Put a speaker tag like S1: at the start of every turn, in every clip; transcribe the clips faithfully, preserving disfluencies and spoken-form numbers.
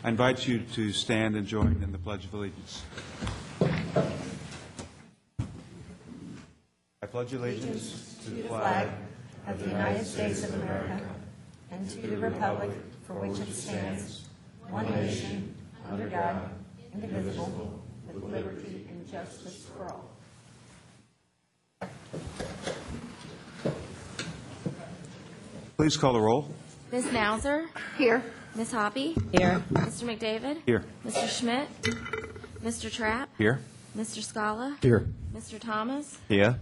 S1: I invite you to stand and join in the Pledge of Allegiance. I pledge allegiance to the flag
S2: of the United States of America and to the republic for which it stands, one nation, under God, indivisible, with liberty and justice for all.
S1: Please call the roll.
S3: Miz Mauser?
S2: Here.
S3: Miz Hoppy?
S2: Here.
S3: Mister McDavid?
S1: Here.
S3: Mister Schmidt? Mister Trapp?
S1: Here.
S3: Mister Scala?
S4: Here.
S3: Mister Thomas?
S4: Here.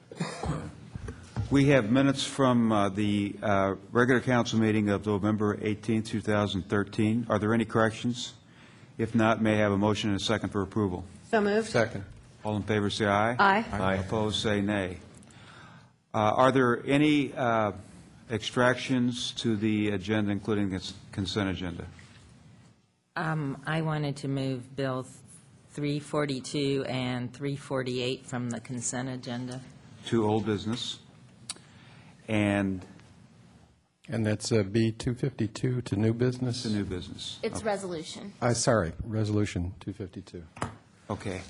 S1: We have minutes from uh, the uh, regular council meeting of November eighteenth, two thousand thirteen. Are there any corrections? If not, may I have a motion and a second for approval?
S2: So moved.
S4: Second.
S1: All in favor, say aye.
S2: Aye.
S4: Aye.
S1: Opposed, say nay. Uh, Are there any uh, extractions to the agenda, including the consent agenda?
S5: Um, I wanted to move Bill three forty-two and three forty-eight from the consent agenda.
S1: To old business. And
S4: And that's uh, B two fifty-two to new business?
S1: to new business.
S3: It's resolution.
S4: Uh, sorry, Resolution two fifty-two.
S1: Okay.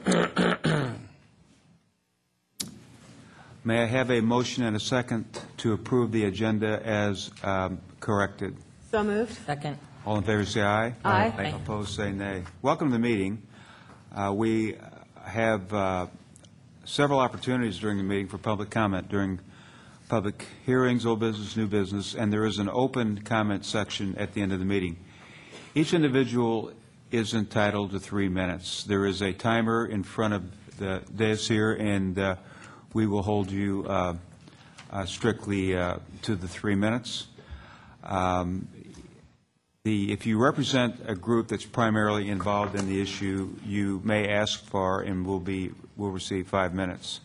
S1: May I have a motion and a second to approve the agenda as um, corrected?
S2: So moved.
S5: Second.
S1: All in favor, say aye.
S2: Aye.
S5: Aye.
S1: Opposed, say nay. Welcome to the meeting. Uh, We have uh, several opportunities during the meeting for public comment, during public hearings, old business, new business, and there is an open comment section at the end of the meeting. Each individual is entitled to three minutes. There is a timer in front of the dais here, and uh, we will hold you uh, uh, strictly uh, to the three minutes. Um, The, if you represent a group that's primarily involved in the issue, you may ask for and will be will receive five minutes.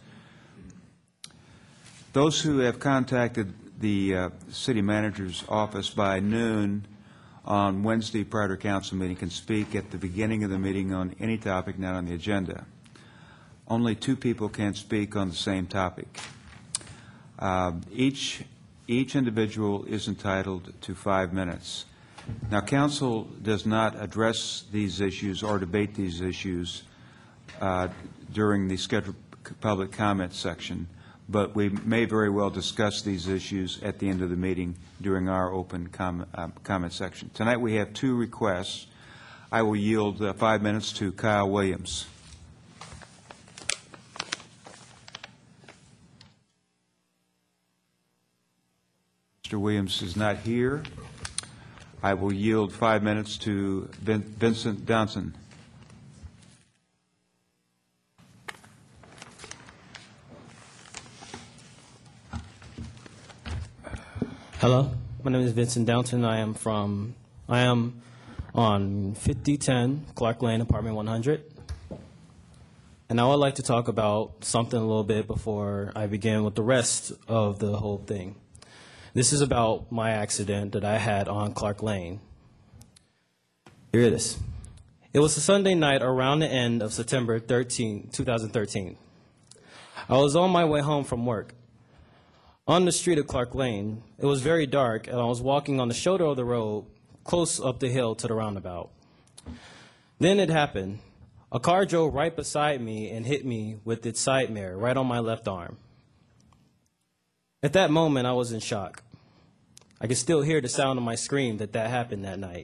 S1: Those who have contacted the uh, city manager's office by noon on Wednesday prior to council meeting can speak at the beginning of the meeting on any topic not on the agenda. Only two people can speak on the same topic. Uh, each each individual is entitled to five minutes. Now, council does not address these issues or debate these issues uh, during the scheduled public comment section, but we may very well discuss these issues at the end of the meeting during our open com uh, comment section. Tonight we have two requests. I will yield uh, five minutes to Kyle Williams. Mister Williams is not here. I will yield five minutes to Vin Vincent Downson.
S6: Hello, my name is Vincent Downton. I am from, I am on fifty ten Clark Lane, apartment one hundred. And I would like to talk about something a little bit before I begin with the rest of the whole thing. This is about my accident that I had on Clark Lane. Here it is. It was a Sunday night around the end of September thirteenth, two thousand thirteen. I was on my way home from work. On the street of Clark Lane, it was very dark, and I was walking on the shoulder of the road, close up the hill to the roundabout. Then it happened. A car drove right beside me and hit me with its side mirror right on my left arm. At that moment, I was in shock. I could still hear the sound of my scream that that happened that night.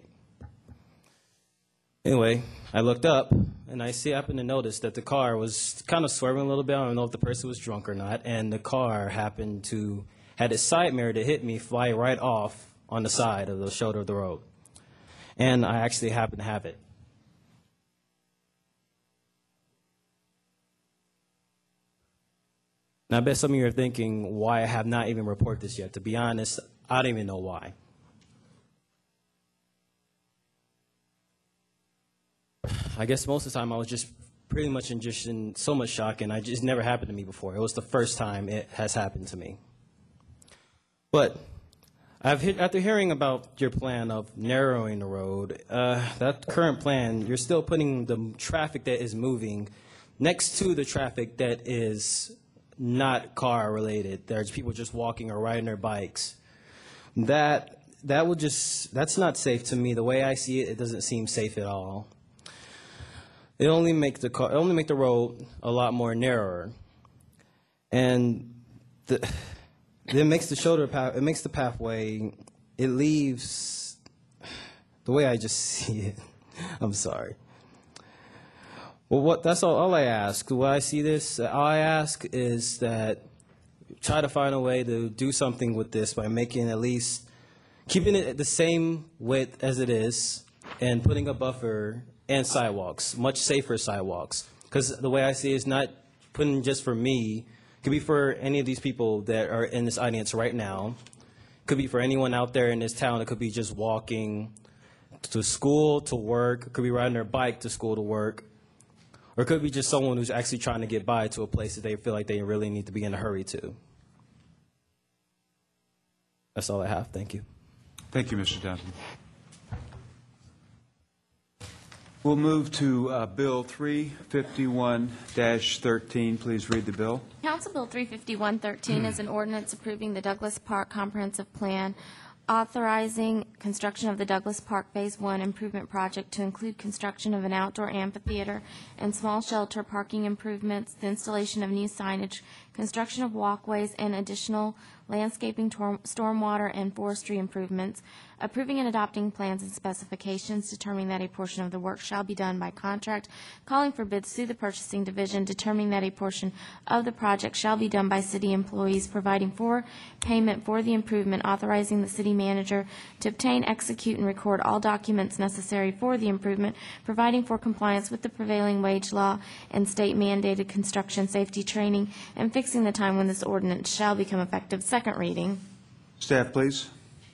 S6: Anyway, I looked up, and I see, I happened to notice that the car was kind of swerving a little bit. I don't know if the person was drunk or not, and the car happened to, had its side mirror to hit me, fly right off on the side of the shoulder of the road. And I actually happened to have it. Now, I bet some of you are thinking why I have not even reported this yet. To be honest, I don't even know why. I guess most of the time I was just pretty much in just in so much shock, and I just never happened to me before. It was the first time it has happened to me. But I've hit, after hearing about your plan of narrowing the road, uh, that current plan, you're still putting the traffic that is moving next to the traffic that is not car related. There's people just walking or riding their bikes. That that would just, that's not safe to me. The way I see it, it doesn't seem safe at all. It only make the car, it only make the road a lot more narrower, and the, it makes the shoulder path, it makes the pathway, it leaves, the way I just see it. I'm sorry. Well, what, that's all, all I ask. The way I see this, all I ask is that try to find a way to do something with this by making at least, keeping it the same width as it is and putting a buffer and sidewalks, much safer sidewalks. Because the way I see it is not putting just for me, it could be for any of these people that are in this audience right now. It could be for anyone out there in this town. It could be just walking to school, to work. It could be riding their bike to school, to work. Or it could be just someone who's actually trying to get by to a place that they feel like they really need to be in a hurry to. That's all I have. Thank you.
S1: Thank you, Mister Downton. We'll move to uh, Bill three fifty-one dash thirteen. Please read the bill.
S3: Council Bill three fifty-one thirteen is an ordinance approving the Douglas Park Comprehensive Plan, authorizing construction of the Douglas Park Phase One improvement project to include construction of an outdoor amphitheater and small shelter, parking improvements, the installation of new signage, construction of walkways, and additional landscaping, tor- stormwater, and forestry improvements, approving and adopting plans and specifications, determining that a portion of the work shall be done by contract, calling for bids through the purchasing division, determining that a portion of the project shall be done by city employees, providing for payment for the improvement, authorizing the city manager to obtain, execute, and record all documents necessary for the improvement, providing for compliance with the prevailing wage law and state mandated construction safety training, and fixing the time when this ordinance shall become effective. Second reading.
S1: Staff, please.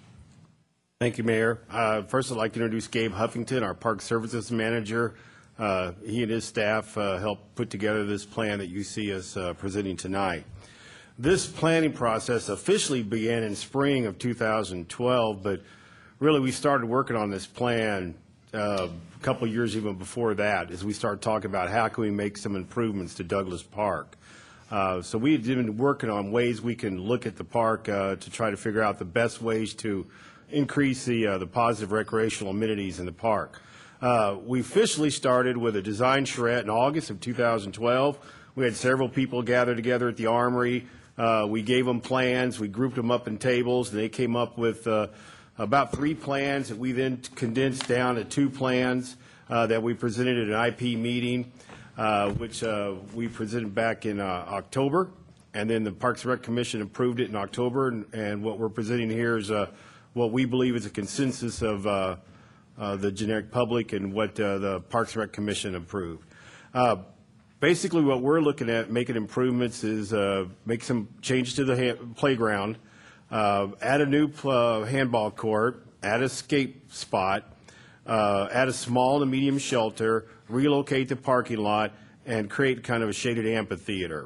S7: Thank you, Mayor. Uh, First, I'd like to introduce Gabe Huffington, our Park Services Manager. Uh, He and his staff uh, helped put together this plan that you see us uh, presenting tonight. This planning process officially began in spring of two thousand twelve, but really we started working on this plan uh, a couple of years even before that, as we started talking about how can we make some improvements to Douglas Park. Uh, So we had been working on ways we can look at the park uh, to try to figure out the best ways to increase the, uh, the positive recreational amenities in the park. Uh, we officially started with a design charrette in August of two thousand twelve. We had several people gather together at the Armory. Uh, we gave them plans. We grouped them up in tables, and they came up with uh, about three plans that we then condensed down to two plans uh, that we presented at an I P meeting, uh, which uh, we presented back in uh, October. And then the Parks and Rec Commission approved it in October, and, and what we're presenting here is uh, what we believe is a consensus of uh, uh, the generic public and what uh, the Parks and Rec Commission approved. Uh, basically, what we're looking at making improvements is uh, make some changes to the ha- playground, uh, add a new uh, handball court, add a skate spot, uh, add a small to medium shelter, relocate the parking lot, and create kind of a shaded amphitheater.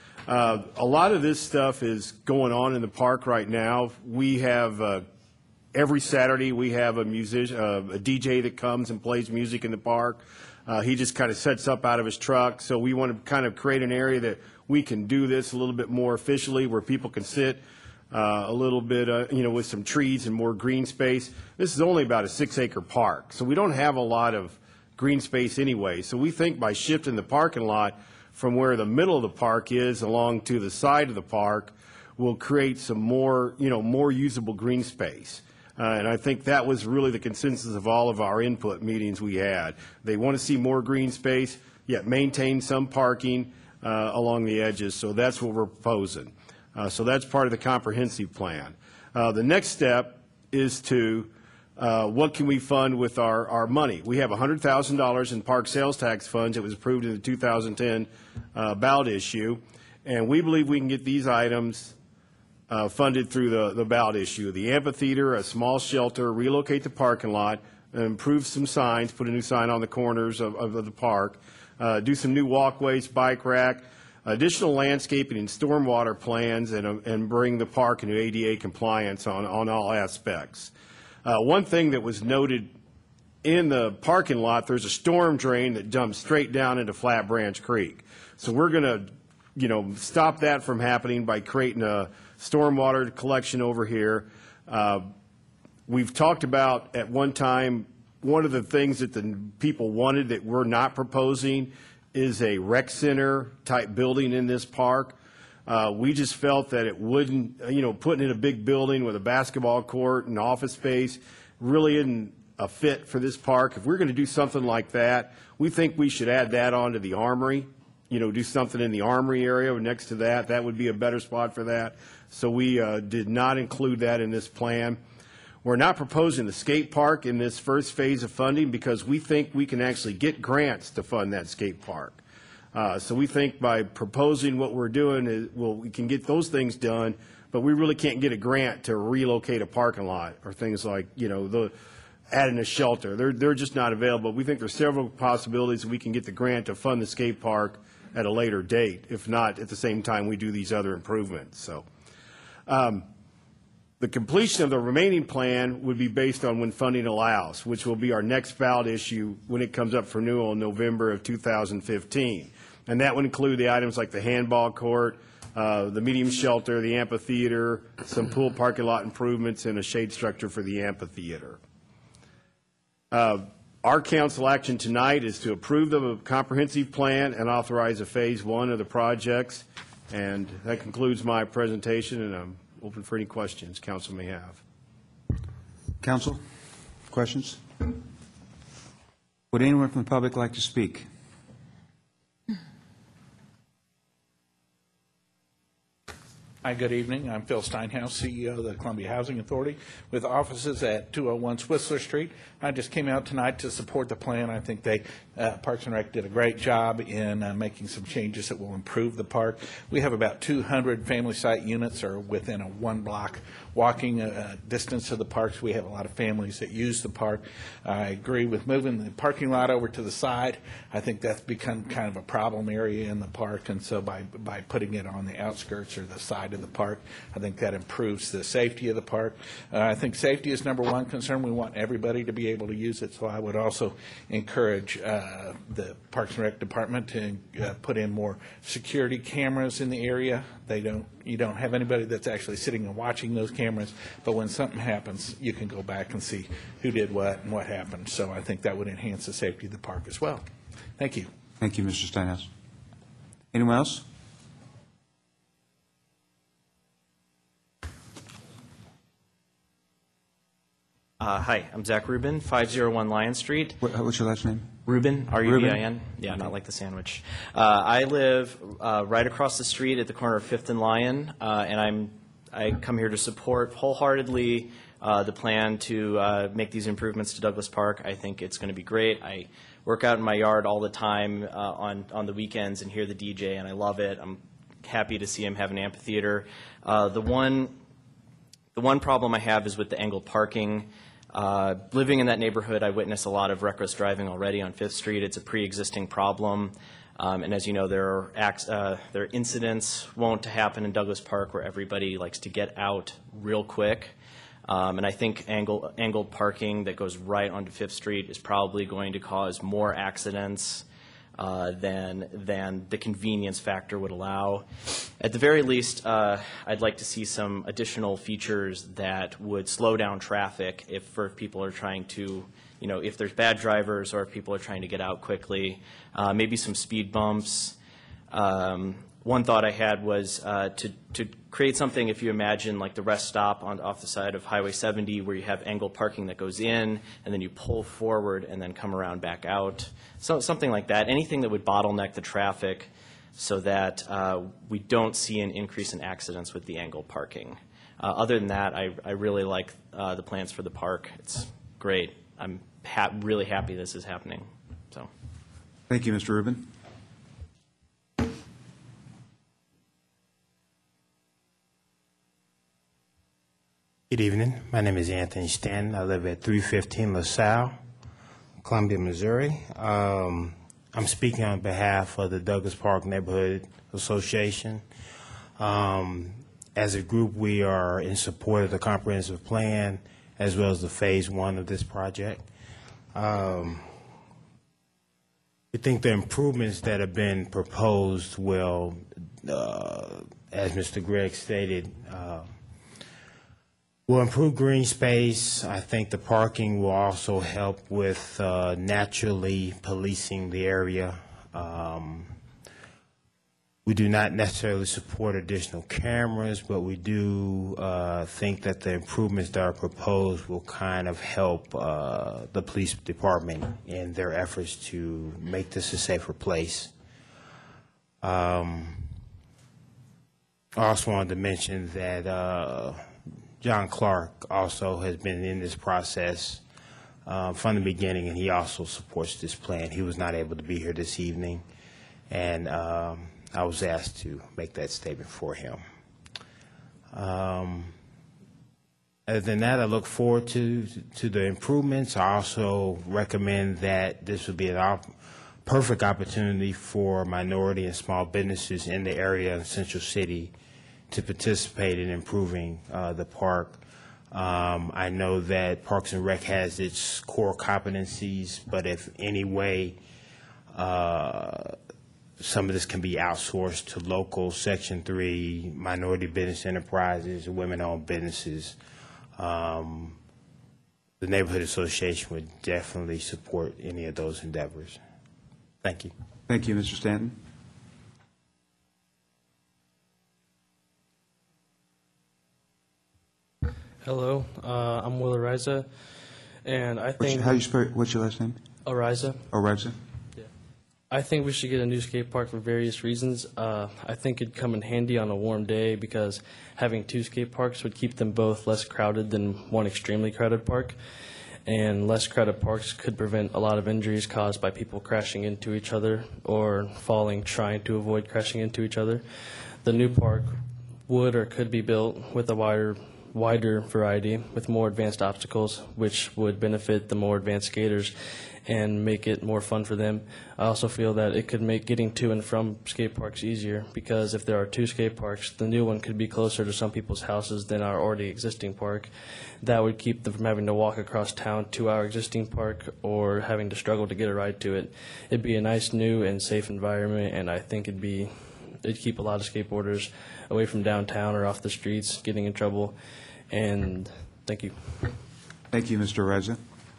S7: Uh, a lot of this stuff is going on in the park right now. We have, uh, every Saturday, we have a musician, uh, a D J that comes and plays music in the park. Uh, he just kind of sets up out of his truck. So we want to kind of create an area that we can do this a little bit more officially, where people can sit uh, a little bit, uh, you know, with some trees and more green space. This is only about a six-acre park, so we don't have a lot of green space anyway. So we think by shifting the parking lot from where the middle of the park is along to the side of the park will create some more, you know, more usable green space. Uh, and I think that was really the consensus of all of our input meetings we had. They want to see more green space, yet maintain some parking uh, along the edges. So that's what we're proposing. Uh, so that's part of the comprehensive plan. Uh, the next step is to Uh, what can we fund with our, our money? We have one hundred thousand dollars in park sales tax funds that was approved in the two thousand ten uh, ballot issue, and we believe we can get these items uh, funded through the, the ballot issue. The amphitheater, a small shelter, relocate the parking lot, improve some signs, put a new sign on the corners of, of the park, uh, do some new walkways, bike rack, additional landscaping and stormwater plans, and, uh, and bring the park into A D A compliance on, on all aspects. Uh, one thing that was noted in the parking lot, there's a storm drain that dumps straight down into Flat Branch Creek. So we're going to, you know, stop that from happening by creating a stormwater collection over here. Uh, We've talked about at one time, one of the things that the people wanted that we're not proposing is a rec center type building in this park. Uh, we just felt that it wouldn't, you know, putting in a big building with a basketball court and office space really isn't a fit for this park. If we're going to do something like that, we think we should add that onto the Armory, you know, do something in the Armory area next to that. That would be a better spot for that. So we uh, did not include that in this plan. We're not proposing the skate park in this first phase of funding because we think we can actually get grants to fund that skate park. Uh, so we think by proposing what we're doing, is, well, we can get those things done, but we really can't get a grant to relocate a parking lot or things like, you know, the adding a shelter. They're, they're just not available. We think there's several possibilities we can get the grant to fund the skate park at a later date, if not at the same time we do these other improvements. So um, the completion of the remaining plan would be based on when funding allows, which will be our next ballot issue when it comes up for renewal in November of two thousand fifteen. And that would include the items like the handball court, uh, the medium shelter, the amphitheater, some pool parking lot improvements, and a shade structure for the amphitheater. Uh, our council action tonight is to approve the comprehensive plan and authorize a phase one of the projects. And that concludes my presentation, and I'm open for any questions council may have.
S1: Council, questions? Would anyone from the public like to speak?
S8: Hi, good evening. I'm Phil Steinhaus, C E O of the Columbia Housing Authority, with offices at two oh one Swissler Street. I just came out tonight to support the plan. I think they, uh, Parks and Rec did a great job in uh, making some changes that will improve the park. We have about two hundred family site units are within a one block walking uh, distance to the parks. We have a lot of families that use the park. I agree with moving the parking lot over to the side. I think that's become kind of a problem area in the park, and so by, by putting it on the outskirts or the side of the park, I think that improves the safety of the park. Uh, I think safety is number one concern. We want everybody to be able to use it, so I would also encourage uh, the Parks and Rec Department to uh, put in more security cameras in the area. They don't, you don't have anybody that's actually sitting and watching those cameras, but when something happens, you can go back and see who did what and what happened. So I think that would enhance the safety of the park as well. Thank you.
S1: Thank you, Mister Steinhaus. Anyone else?
S9: Uh, hi, I'm Zach Rubin, five oh one Lion Street.
S1: What, what's your last name?
S9: Rubin, R U B I N.
S1: Rubin?
S9: Yeah, not like the sandwich. Uh, I live uh, right across the street at the corner of Fifth and Lion, uh, and I'm I come here to support wholeheartedly uh, the plan to uh, make these improvements to Douglas Park. I think it's going to be great. I work out in my yard all the time uh, on on the weekends and hear the D J, and I love it. I'm happy to see him have an amphitheater. Uh, the one the one problem I have is with the angled parking. Uh, living in that neighborhood, I witness a lot of reckless driving already on Fifth Street. It's a pre-existing problem, um, and as you know, there are acts, uh, there are incidents wont to happen in Douglas Park where everybody likes to get out real quick. Um, and I think angle, angled parking that goes right onto Fifth Street is probably going to cause more accidents uh, than than the convenience factor would allow. At the very least, uh, I'd like to see some additional features that would slow down traffic if for people are trying to, you know, if there's bad drivers or if people are trying to get out quickly. Uh, maybe some speed bumps. Um, one thought I had was uh, to to create something, if you imagine like the rest stop on off the side of Highway seventy, where you have angled parking that goes in and then you pull forward and then come around back out. So something like that. Anything that would bottleneck the traffic so that uh, we don't see an increase in accidents with the angled parking. Uh, other than that, I, I really like uh, the plans for the park. It's great. I'm ha- really happy this is happening. So,
S1: Thank you, Mister Rubin.
S10: Good evening. My name is Anthony Stanton. I live at three fifteen LaSalle, Columbia, Missouri. Um, I'm speaking on behalf of the Douglas Park Neighborhood Association. Um, as a group, we are in support of the comprehensive plan as well as the phase one of this project. Um, we think the improvements that have been proposed will, uh, as Mister Gregg stated, uh, Will improve green space. I think the parking will also help with uh, naturally policing the area. Um, we do not necessarily support additional cameras, but we do uh, think that the improvements that are proposed will kind of help uh, the police department in their efforts to make this a safer place. Um, I also wanted to mention that uh, John Clark also has been in this process uh, from the beginning, and he also supports this plan. He was not able to be here this evening, and um, I was asked to make that statement for him. Um, other than that, I look forward to to the improvements. I also recommend that this would be an op perfect opportunity for minority and small businesses in the area of Central City to participate in improving uh, the park. Um, I know that Parks and Rec has its core competencies, but if any way uh, some of this can be outsourced to local Section three minority business enterprises, women-owned businesses, um, the Neighborhood Association would definitely support any of those endeavors. Thank you.
S1: Thank you, Mister Stanton.
S6: Hello, uh, I'm Will Ariza, and I
S1: What's,
S6: think
S1: how you spell, what's your last name?
S6: Ariza.
S1: Orevza?
S6: I think we should get a new skate park for various reasons. Uh, I think it'd come in handy on a warm day because having two skate parks would keep them both less crowded than one extremely crowded park. And less crowded parks could prevent a lot of injuries caused by people crashing into each other or falling trying to avoid crashing into each other. The new park would or could be built with a wider wider variety with more advanced obstacles, which would benefit the more advanced skaters and make it more fun for them. I also feel that it could make getting to and from skate parks easier because if there are two skate parks, the new one could be closer to some people's houses than our already existing park. That would keep them from having to walk across town to our existing park or having to struggle to get a ride to it. It'd be a nice, new, and safe environment, and I think it'd be it'd keep a lot of skateboarders away from downtown or off the streets getting in trouble. And thank you.
S1: Thank you, Mister Orevza.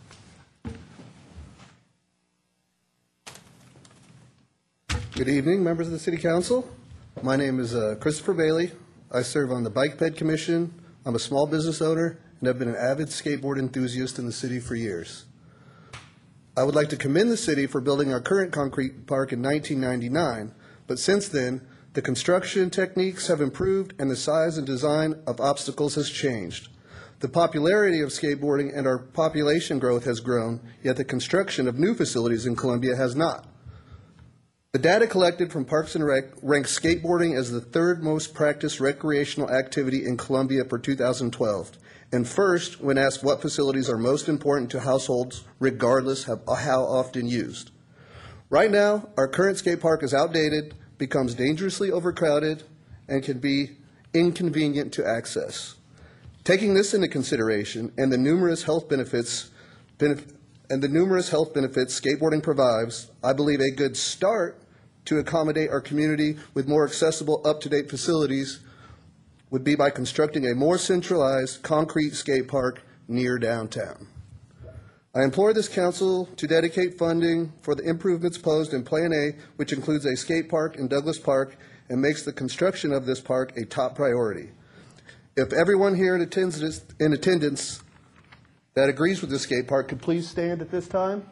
S11: Good evening, members of the City Council. My name is uh, Christopher Bailey. I serve on the Bike Ped Commission. I'm a small business owner, and I've been an avid skateboard enthusiast in the city for years. I would like to commend the city for building our current concrete park in nineteen ninety-nine, but since then, the construction techniques have improved and the size and design of obstacles has changed. The popularity of skateboarding and our population growth has grown, yet the construction of new facilities in Columbia has not. The data collected from Parks and Rec ranks skateboarding as the third most practiced recreational activity in Columbia for two thousand twelve, and first when asked what facilities are most important to households regardless of how often used. Right now, our current skate park is outdated, becomes dangerously overcrowded, and can be inconvenient to access. Taking this into consideration and the numerous health benefits benef- and the numerous health benefits skateboarding provides, I believe a good start to accommodate our community with more accessible, up-to-date facilities would be by constructing a more centralized concrete skate park near downtown. I implore this council to dedicate funding for the improvements posed in Plan A, which includes a skate park in Douglas Park and makes the construction of this park a top priority. If everyone here in attendance, in attendance that agrees with the skate park could please stand at this time.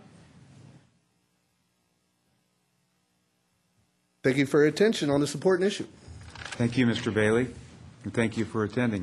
S11: Thank you for your attention on this important issue.
S1: Thank you, Mister Bailey, and thank you for attending.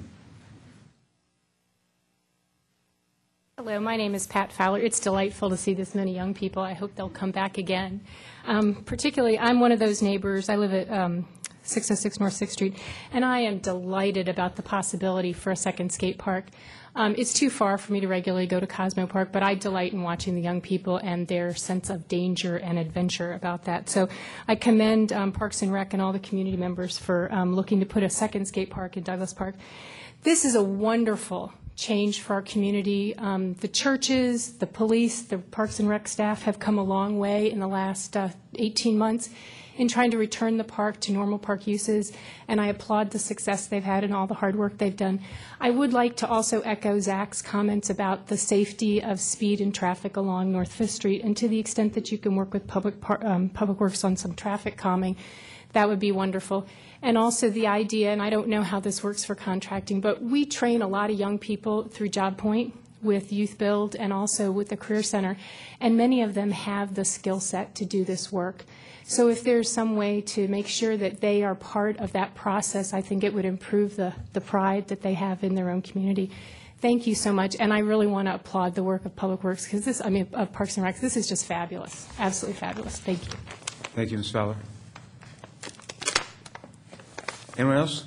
S12: Hello, my name is Pat Fowler. It's delightful to see this many young people. I hope they'll come back again. Um, particularly, I'm one of those neighbors. I live at um, six oh six North sixth Street, and I am delighted about the possibility for a second skate park. Um, it's too far for me to regularly go to Cosmo Park, but I delight in watching the young people and their sense of danger and adventure about that. So I commend um, Parks and Rec and all the community members for um, looking to put a second skate park in Douglas Park. This is a wonderful change for our community. Um, the churches, the police, the Parks and Rec staff have come a long way in the last uh, eighteen months in trying to return the park to normal park uses, and I applaud the success they've had and all the hard work they've done. I would like to also echo Zach's comments about the safety of speed and traffic along North Fifth Street, and to the extent that you can work with Public, Par- um, Public Works on some traffic calming, that would be wonderful. And also the idea, and I don't know how this works for contracting, but we train a lot of young people through Job Point with Youth Build and also with the Career Center, and many of them have the skill set to do this work. So if there's some way to make sure that they are part of that process, I think it would improve the, the pride that they have in their own community. Thank you so much, and I really want to applaud the work of Public Works, because this, I mean, of Parks and Rec. This is just fabulous, absolutely fabulous. Thank you.
S1: Thank you, Miz Fowler. Anyone else?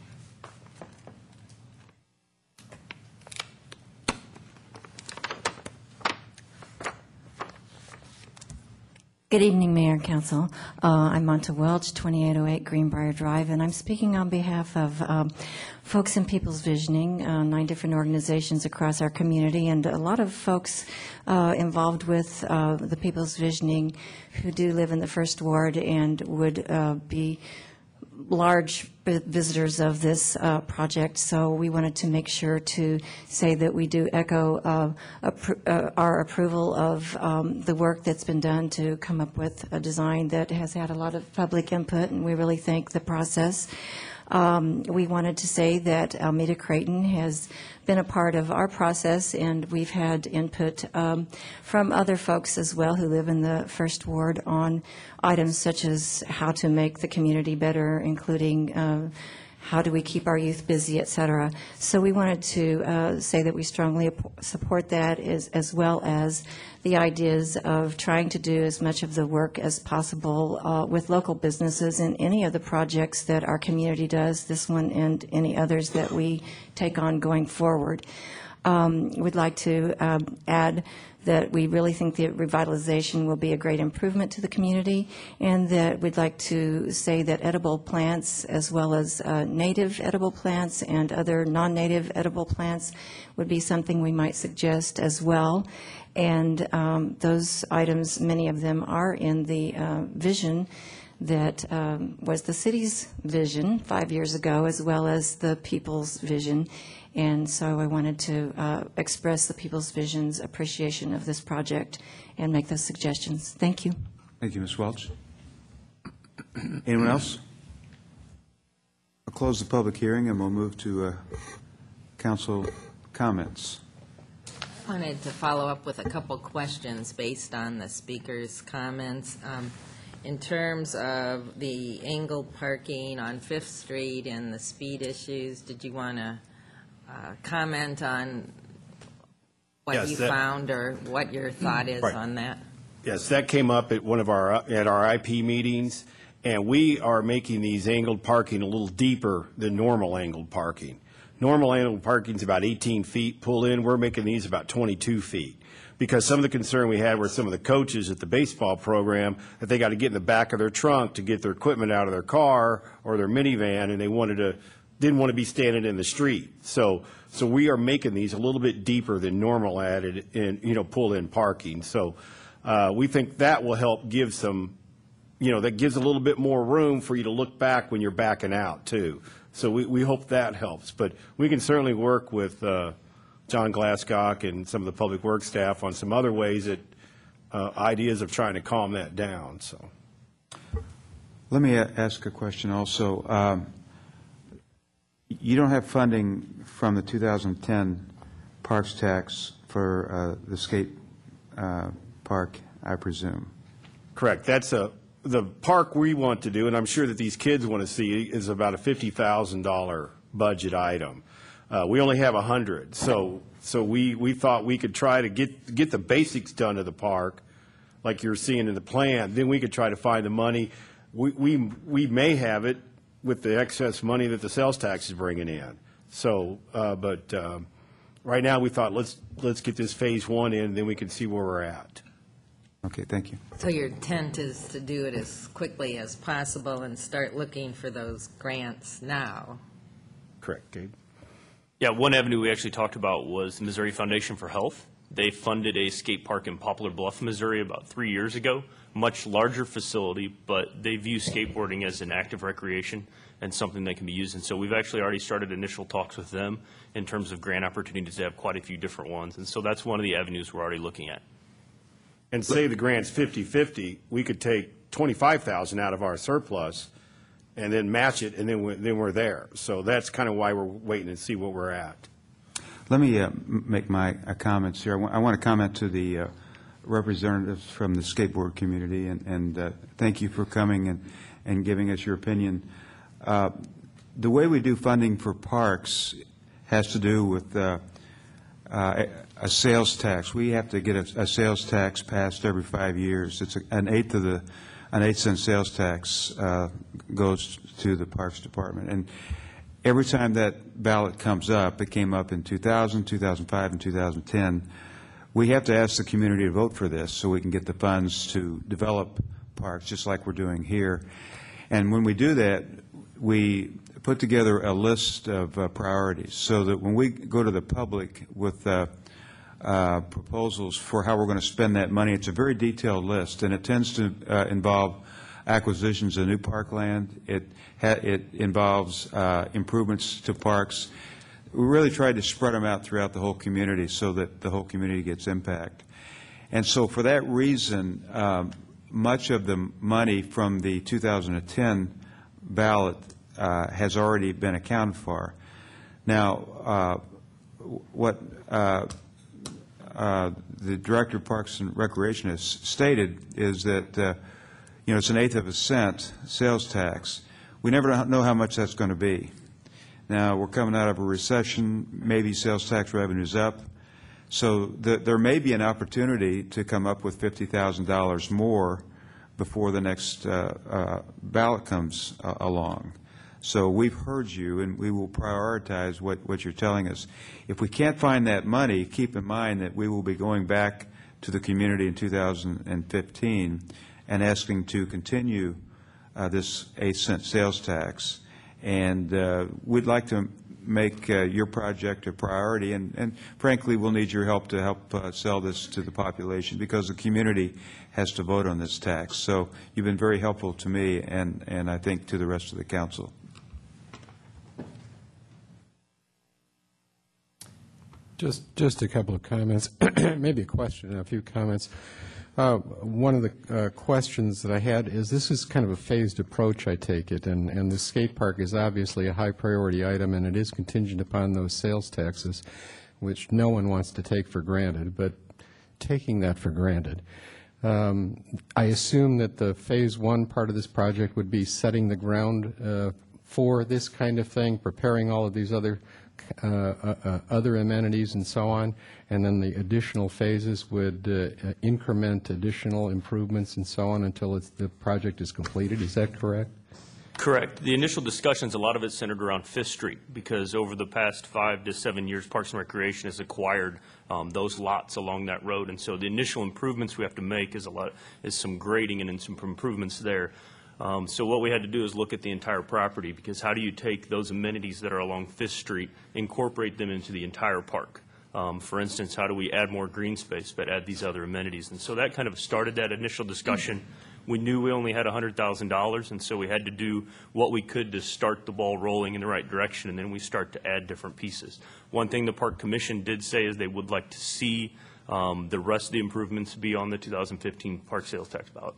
S2: Good evening, Mayor and Council. Uh, I'm Monta Welch, twenty-eight oh eight Greenbrier Drive, and I'm speaking on behalf of um, folks in People's Visioning, uh, nine different organizations across our community, and a lot of folks uh, involved with uh, the People's Visioning who do live in the First Ward and would uh, be large visitors of this uh, project, so we wanted to make sure to say that we do echo uh, appro- uh, our approval of um, the work that's been done to come up with a design that has had a lot of public input, and we really thank the process. Um, we wanted to say that Almeda Creighton has been a part of our process, and we've had input um, from other folks as well who live in the First Ward on items such as how to make the community better, including uh, how do we keep our youth busy, et cetera. So we wanted to uh, say that we strongly ap- support that, as, as well as the ideas of trying to do as much of the work as possible uh, with local businesses in any of the projects that our community does, this one and any others that we take on going forward. Um, we'd like to um, add that we really think that revitalization will be a great improvement to the community, and that we'd like to say that edible plants, as well as uh, native edible plants and other non-native edible plants, would be something we might suggest as well. And um, those items, many of them are in the uh, vision that um, was the city's vision five years ago, as well as the people's vision. And so I wanted to uh, express the people's vision's appreciation of this project and make those suggestions. Thank you.
S1: Thank you, Miz Welch. Anyone else? I'll close the public hearing, and we'll move to uh, council comments.
S5: I wanted to follow up with a couple questions based on the speaker's comments. Um, in terms of the angled parking on Fifth Street and the speed issues, did you want to uh, comment on what
S7: Yes,
S5: you
S7: that-
S5: found or what your thought is
S7: Right.
S5: on that?
S7: Yes, that came up at one of our, at our I P meetings, and we are making these angled parking a little deeper than normal angled parking. Normal angled parking is about eighteen feet pull in. We're making these about twenty-two feet. Because some of the concern we had were some of the coaches at the baseball program, that they got to get in the back of their trunk to get their equipment out of their car or their minivan, and they wanted to, didn't want to be standing in the street. So, so we are making these a little bit deeper than normal added in, you know, pull-in parking. So uh, we think that will help give some, you know, that gives a little bit more room for you to look back when you're backing out, too. So we, we hope that helps. But we can certainly work with uh, John Glasscock and some of the Public Works staff on some other ways that, uh, ideas of trying to calm that down, so.
S1: Let me a- ask a question also. Um, You don't have funding from the two thousand ten Parks tax for uh, the skate uh, park, I presume?
S7: Correct. That's a, the park we want to do, and I'm sure that these kids want to see, is about a fifty thousand dollars budget item. Uh, we only have one hundred, so, so we, we thought we could try to get, get the basics done of the park, like you're seeing in the plan, then we could try to find the money. We, we, we may have it with the excess money that the sales tax is bringing in. So, uh, but um, right now, we thought, let's, let's get this phase one in, then we can see where we're at.
S1: Okay, thank you.
S5: So your intent is to do it as quickly as possible and start looking for those grants now?
S7: Correct, Gabe?
S13: Yeah, one avenue we actually talked about was the Missouri Foundation for Health. They funded a skate park in Poplar Bluff, Missouri about three years ago. much larger facility, but they view skateboarding as an active recreation and something that can be used. And so we've actually already started initial talks with them in terms of grant opportunities. They have quite a few different ones. And so that's one of the avenues we're already looking at.
S7: And say the grant's fifty-fifty, we could take twenty-five thousand out of our surplus and then match it, and then we're, then we're there. So that's kind of why we're waiting and see what we're at.
S1: Let me uh, m- make my uh, comments here. I wa- I want to comment to the uh, representatives from the skateboard community, and, and uh, thank you for coming and, and giving us your opinion. Uh, the way we do funding for parks has to do with uh, uh, a sales tax. We have to get a, a sales tax passed every five years. It's a, an eighth of the, an eight cent sales tax uh, goes to the Parks Department. And every time that ballot comes up, it came up in two thousand, two thousand five, and two thousand ten, we have to ask the community to vote for this so we can get the funds to develop parks, just like we're doing here. And when we do that, we put together a list of uh, priorities so that when we go to the public with uh, uh, proposals for how we're going to spend that money, it's a very detailed list, and it tends to uh, involve acquisitions of new parkland. It, ha- it involves uh, improvements to parks. We really tried to spread them out throughout the whole community so that the whole community gets impact. And so for that reason, um, much of the money from the two thousand ten ballot uh, has already been accounted for. Now, uh, what uh, uh, the Director of Parks and Recreation has stated is that uh, you know, it's an eighth of a cent sales tax. We never know how much that's going to be. Now, we're coming out of a recession, maybe sales tax revenue's up. So the, there may be an opportunity to come up with fifty thousand dollars more before the next uh, uh, ballot comes uh, along. So we've heard you, and we will prioritize what, what you're telling us. If we can't find that money, keep in mind that we will be going back to the community in two thousand fifteen and asking to continue uh, this eight cent sales tax. And uh, we'd like to make uh, your project a priority, and, and frankly, we'll need your help to help uh, sell this to the population because the community has to vote on this tax. So you've been very helpful to me and, and I think to the rest of the council.
S4: Just, just a couple of comments, maybe a question and a few comments. Uh, one of the uh, questions that I had is this is kind of a phased approach, I take it, and, and the skate park is obviously a high priority item, and it is contingent upon those sales taxes, which no one wants to take for granted, but taking that for granted. Um, I assume that the phase one part of this project would be setting the ground uh, for this kind of thing, preparing all of these other Uh, uh, uh, other amenities and so on, and then the additional phases would uh, uh, increment additional improvements and so on until it's, the project is completed. Is that correct?
S13: Correct. The initial discussions, a lot of it centered around Fifth Street, because over the past five to seven years, Parks and Recreation has acquired um, those lots along that road, and so the initial improvements we have to make is a lot is some grading and then some improvements there. Um, so what we had to do is look at the entire property, because how do you take those amenities that are along Fifth Street, incorporate them into the entire park? Um, for instance, how do we add more green space but add these other amenities? And so that kind of started that initial discussion. We knew we only had one hundred thousand dollars, and so we had to do what we could to start the ball rolling in the right direction, and then we start to add different pieces. One thing the Park Commission did say is they would like to see um, the rest of the improvements be on the two thousand fifteen park sales tax ballot.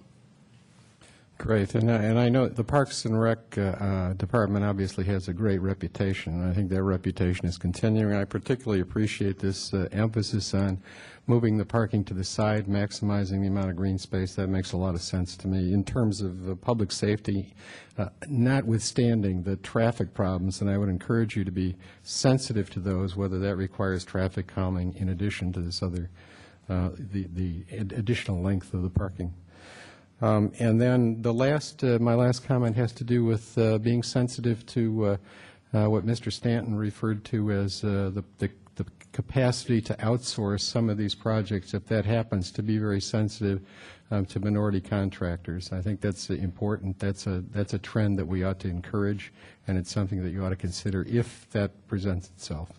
S4: Great, and, uh, and I know the Parks and Rec uh, uh, Department obviously has a great reputation, and I think their reputation is continuing. I particularly appreciate this uh, emphasis on moving the parking to the side, maximizing the amount of green space. That makes a lot of sense to me. In terms of uh, public safety, uh, notwithstanding the traffic problems, and I would encourage you to be sensitive to those, whether that requires traffic calming in addition to this other, uh, the, the ad- additional length of the parking. Um, and then the last, uh, my last comment has to do with uh, being sensitive to uh, uh, what Mister Stanton referred to as uh, the, the, the capacity to outsource some of these projects. If that happens, to be very sensitive um, to minority contractors. I think that's uh, important. That's a that's a trend that we ought to encourage, and it's something that you ought to consider if that presents itself.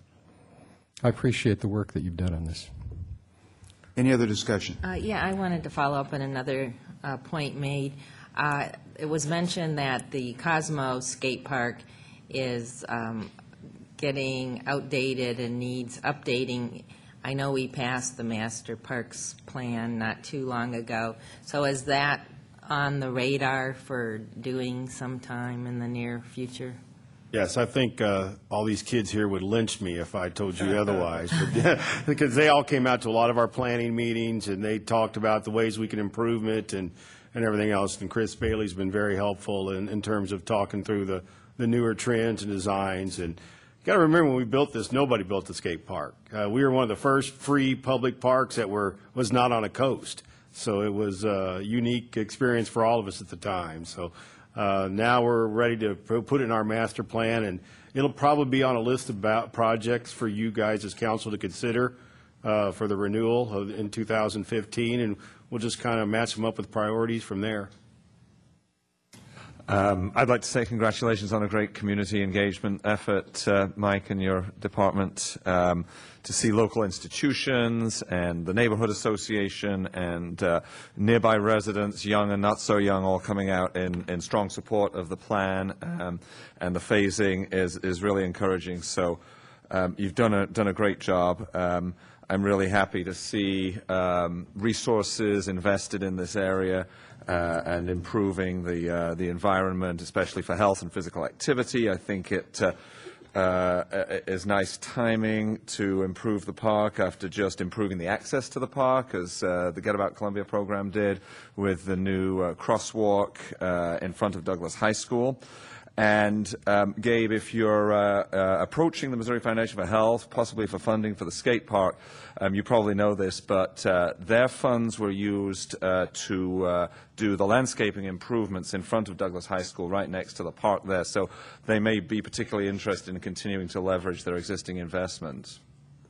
S4: I appreciate the work that you've done on this.
S1: Any other discussion?
S5: Uh, yeah, I wanted to follow up on another uh, point made. Uh, It was mentioned that the Cosmo Skate Park is um, getting outdated and needs updating. I know we passed the Master Parks Plan not too long ago. So is that on the radar for doing sometime in the near future?
S7: Yes, I think uh, all these kids here would lynch me if I told you otherwise. But, yeah, because they all came out to a lot of our planning meetings, and they talked about the ways we can improve it and, and everything else. And Chris Bailey's been very helpful in, in terms of talking through the, the newer trends and designs. And you got to remember, when we built this, nobody built the skate park. Uh, we were one of the first free public parks that were was not on a coast. So it was a unique experience for all of us at the time. So uh, now we're ready to put it in our master plan, and it'll probably be on a list of about projects for you guys as council to consider uh, for the renewal of, in two thousand fifteen, and we'll just kind of match them up with priorities from there.
S14: Um, I'd like to say congratulations on a great community engagement effort, uh, Mike, and your department, um, to see local institutions and the Neighborhood Association and uh, nearby residents, young and not so young, all coming out in, in strong support of the plan, um, and the phasing is, is really encouraging. So um, you've done a, done a great job. Um, I'm really happy to see um, resources invested in this area. Uh, and improving the uh, the environment, especially for health and physical activity. I think it uh, uh, is nice timing to improve the park after just improving the access to the park, as uh, the Get About Columbia program did with the new uh, crosswalk uh, in front of Douglas High School. And um, Gabe, if you're uh, uh, approaching the Missouri Foundation for Health, possibly for funding for the skate park, um, you probably know this, but uh, their funds were used uh, to uh, do the landscaping improvements in front of Douglas High School, right next to the park there. So they may be particularly interested in continuing to leverage their existing investments.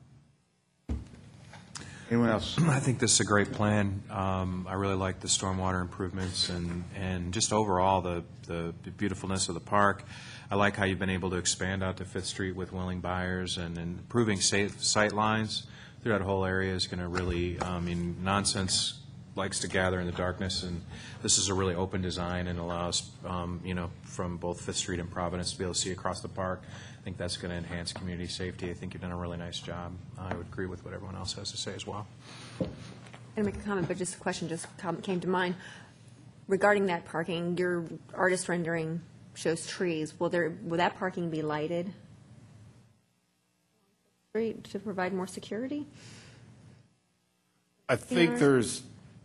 S1: Anyone else?
S15: I think this is a great plan. Um, I really like the stormwater improvements and, and just overall the, the beautifulness of the park. I like how you've been able to expand out to Fifth Street with willing buyers, and, and improving safe sight lines through that whole area is going to really, I mean, nonsense likes to gather in the darkness, and this is a really open design and allows, um, you know, from both Fifth Street and Providence to be able to see across the park. I think that's going to enhance community safety. I think you've done a really nice job. I would agree with what everyone else has to say as well.
S2: I'm going to make a comment, but just a question just came to mind. Regarding that parking, your artist rendering shows trees. Will there, will that parking be lighted to provide more security?
S7: I think
S2: Yeah.
S7: there's,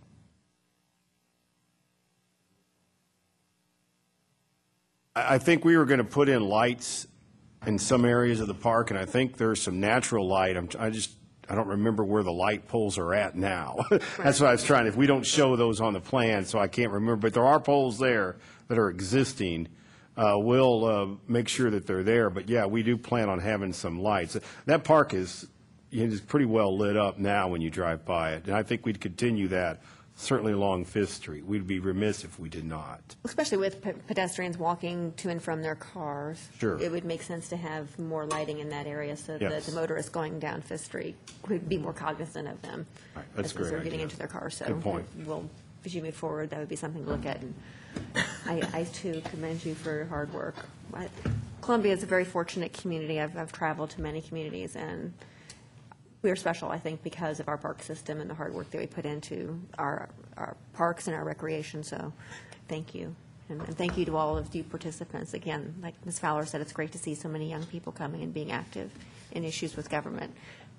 S7: I I think we were going to put in lights in some areas of the park, and I think there's some natural light. I'm, I just, I don't remember where the light poles are at now. That's what I was trying, if we don't show those on the plan, so I can't remember, but there are poles there that are existing. Uh, we'll uh, make sure that they're there, but yeah, we do plan on having some lights. That park is, it is pretty well lit up now when you drive by it, and I think we'd continue that, certainly along Fifth Street. We'd be remiss if we did not.
S2: Especially with pe- pedestrians walking to and from their cars.
S7: Sure.
S2: It would make sense to have more lighting in that area so that
S7: Yes.
S2: the motorists going down Fifth Street would be more cognizant of them.
S7: Right, that's
S2: as
S7: a great
S2: they're getting
S7: idea.
S2: into their cars. So
S7: Good point.
S2: We'll, as you move forward, that would be something to look at. And I, I too commend you for your hard work. I, Columbia is a very fortunate community. I've, I've traveled to many communities, and we are special, I think, because of our park system and the hard work that we put into our, our parks and our recreation. So thank you. And, and thank you to all of you participants. Again, like Miz Fowler said, it's great to see so many young people coming and being active in issues with government.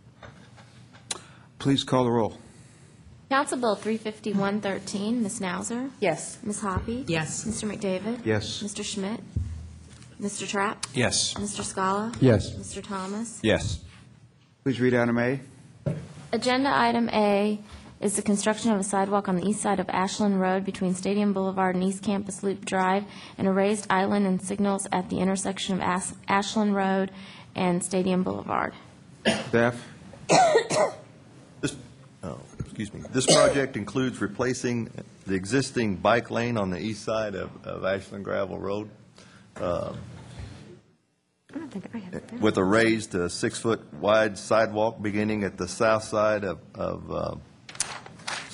S1: Please call the roll.
S3: Council Bill three fifty-one thirteen, Miz Nauser?
S2: Yes.
S3: Miz Hoppy?
S5: Yes.
S3: Mister McDavid?
S1: Yes.
S3: Mister Schmidt? Mister Trapp?
S15: Yes.
S3: Mister Scala?
S4: Yes.
S3: Mister Thomas?
S14: Yes.
S1: Please read item A.
S3: Agenda item A is the construction of a sidewalk on the east side of Ashland Road between Stadium Boulevard and East Campus Loop Drive, and a raised island and signals at the intersection of Ash- Ashland Road and Stadium Boulevard.
S1: Staff?
S16: This, oh, excuse me. This project includes replacing the existing bike lane on the east side of, of Ashland Gravel Road uh,
S2: I don't think I have it there.
S16: with a raised uh, six-foot wide sidewalk beginning at the south side of, of uh,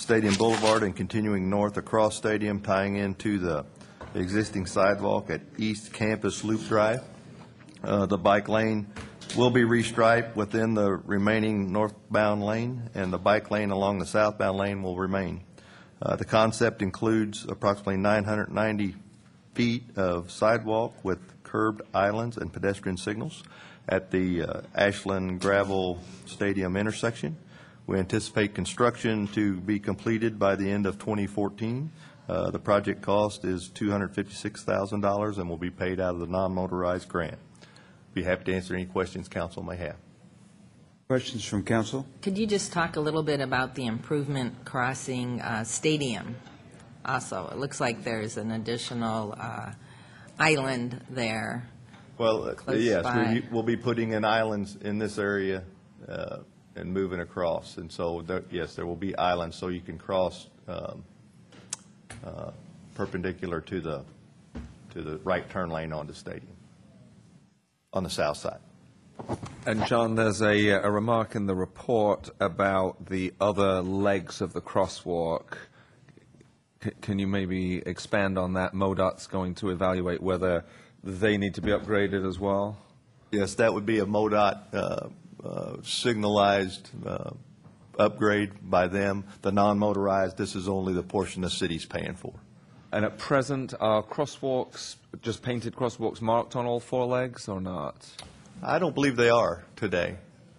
S16: Stadium Boulevard and continuing north across Stadium, tying into the existing sidewalk at East Campus Loop Drive. Uh, The bike lane will be restriped within the remaining northbound lane, and the bike lane along the southbound lane will remain. Uh, The concept includes approximately nine hundred ninety feet of sidewalk with curbed islands and pedestrian signals at the uh, Ashland Gravel Stadium intersection. We anticipate construction to be completed by the end of twenty fourteen. Uh, The project cost is two hundred fifty-six thousand dollars and will be paid out of the non-motorized grant. Be happy to answer any questions council may have.
S1: Questions from council?
S5: Could you just talk a little bit about the improvement crossing uh, Stadium? Also, it looks like there's an additional uh, island there.
S16: Well, uh,
S5: Close
S16: yes,
S5: by.
S16: we- we'll be putting in islands in this area uh, and moving across. And so, there- yes, there will be islands, so you can cross um, uh, perpendicular to the, to the right turn lane onto Stadium, on the south side.
S14: And John, there's a, a remark in the report about the other legs of the crosswalk. C- Can you maybe expand on that? MoDOT's going to evaluate whether they need to be upgraded as well?
S16: Yes, that would be a MoDOT uh, uh, signalized uh, upgrade by them. The non-motorized, this is only the portion the city's paying for.
S14: And at present, are crosswalks, just painted crosswalks, marked on all four legs or not?
S16: I don't believe they are today.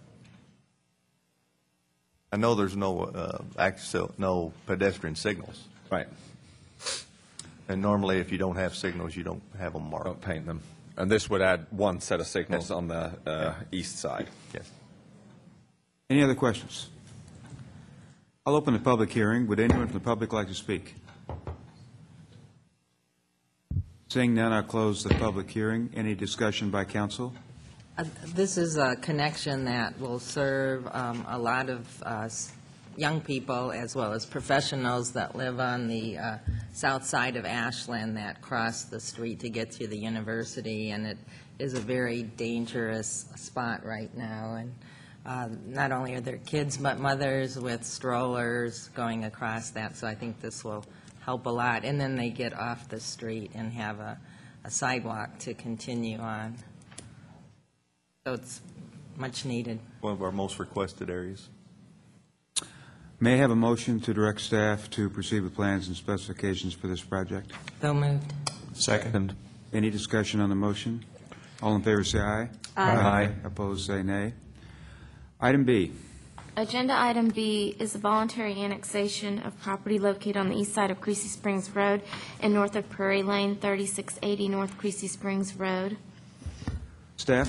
S16: I know there's no uh, actual, no pedestrian signals.
S14: Right.
S16: And normally, if you don't have signals, you don't have them marked.
S14: Don't paint them. And this would add one set of signals
S16: Yes.
S14: on the uh, east side.
S16: Yes.
S1: Any other questions? I'll open the public hearing. Would anyone from the public like to speak? Seeing none, I'll close the public hearing. Any discussion by council?
S5: Uh, This is a connection that will serve um, a lot of uh, s- young people as well as professionals that live on the uh, south side of Ashland that cross the street to get to the university, and it is a very dangerous spot right now. And uh, not only are there kids, but mothers with strollers going across that, so I think this will help a lot. And then they get off the street and have a a sidewalk to continue on. So it's much needed.
S16: One of our most requested areas.
S1: May I have a motion to direct staff to proceed with plans and specifications for this project?
S5: So moved.
S14: Second.
S1: Any discussion on the motion? All in favor say aye.
S3: Aye.
S14: Aye.
S1: Opposed say nay. Item B.
S3: Agenda item B is the voluntary annexation of property located on the east side of Creasy Springs Road and north of Prairie Lane, thirty-six eighty North Creasy Springs Road.
S1: Staff?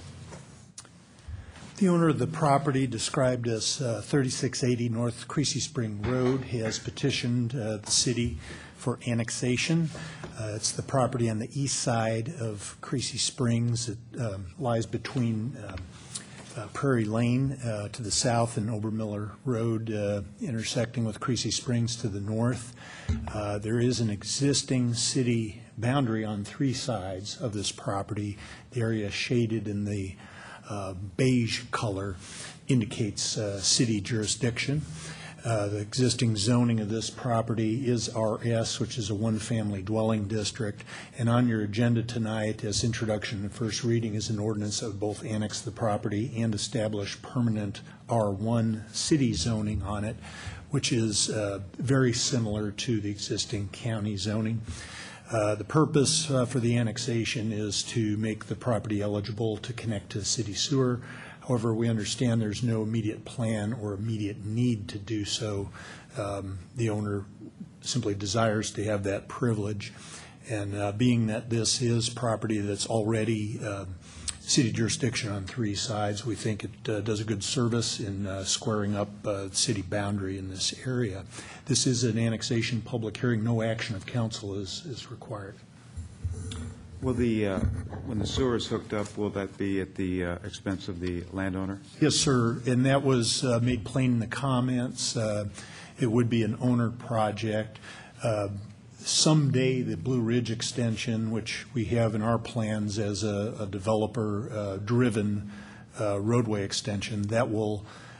S17: The owner of the property, described as uh, thirty-six eighty North Creasy Spring Road, has petitioned uh, the city for annexation. Uh, It's the property on the east side of Creasy Springs. It um, lies between um, uh, Prairie Lane uh, to the south and Obermiller Road, uh, intersecting with Creasy Springs to the north. Uh, There is an existing city boundary on three sides of this property. The area shaded in the uh, beige color indicates uh, city jurisdiction. Uh, The existing zoning of this property is R S, which is a one-family dwelling district. And on your agenda tonight, as introduction and first reading, is an ordinance that would both annex the property and establish permanent R one city zoning on it, which is uh, very similar to the existing county zoning. Uh, The purpose uh, for the annexation is to make the property eligible to connect to city sewer. However, we understand there's no immediate plan or immediate need to do so. Um, The owner simply desires to have that privilege. And uh, being that this is property that's already uh, city jurisdiction on three sides, we think it uh, does a good service in uh, squaring up uh, the city boundary in this area. This is an annexation public hearing. No action of council is, is required.
S1: Will the, uh, when the sewer is hooked up, will that be at the uh, expense of the landowner?
S17: Yes, sir, and that was uh, made plain in the comments. Uh, It would be an owner project. Uh, Someday, the Blue Ridge extension, which we have in our plans as a a developer-driven roadway extension, that will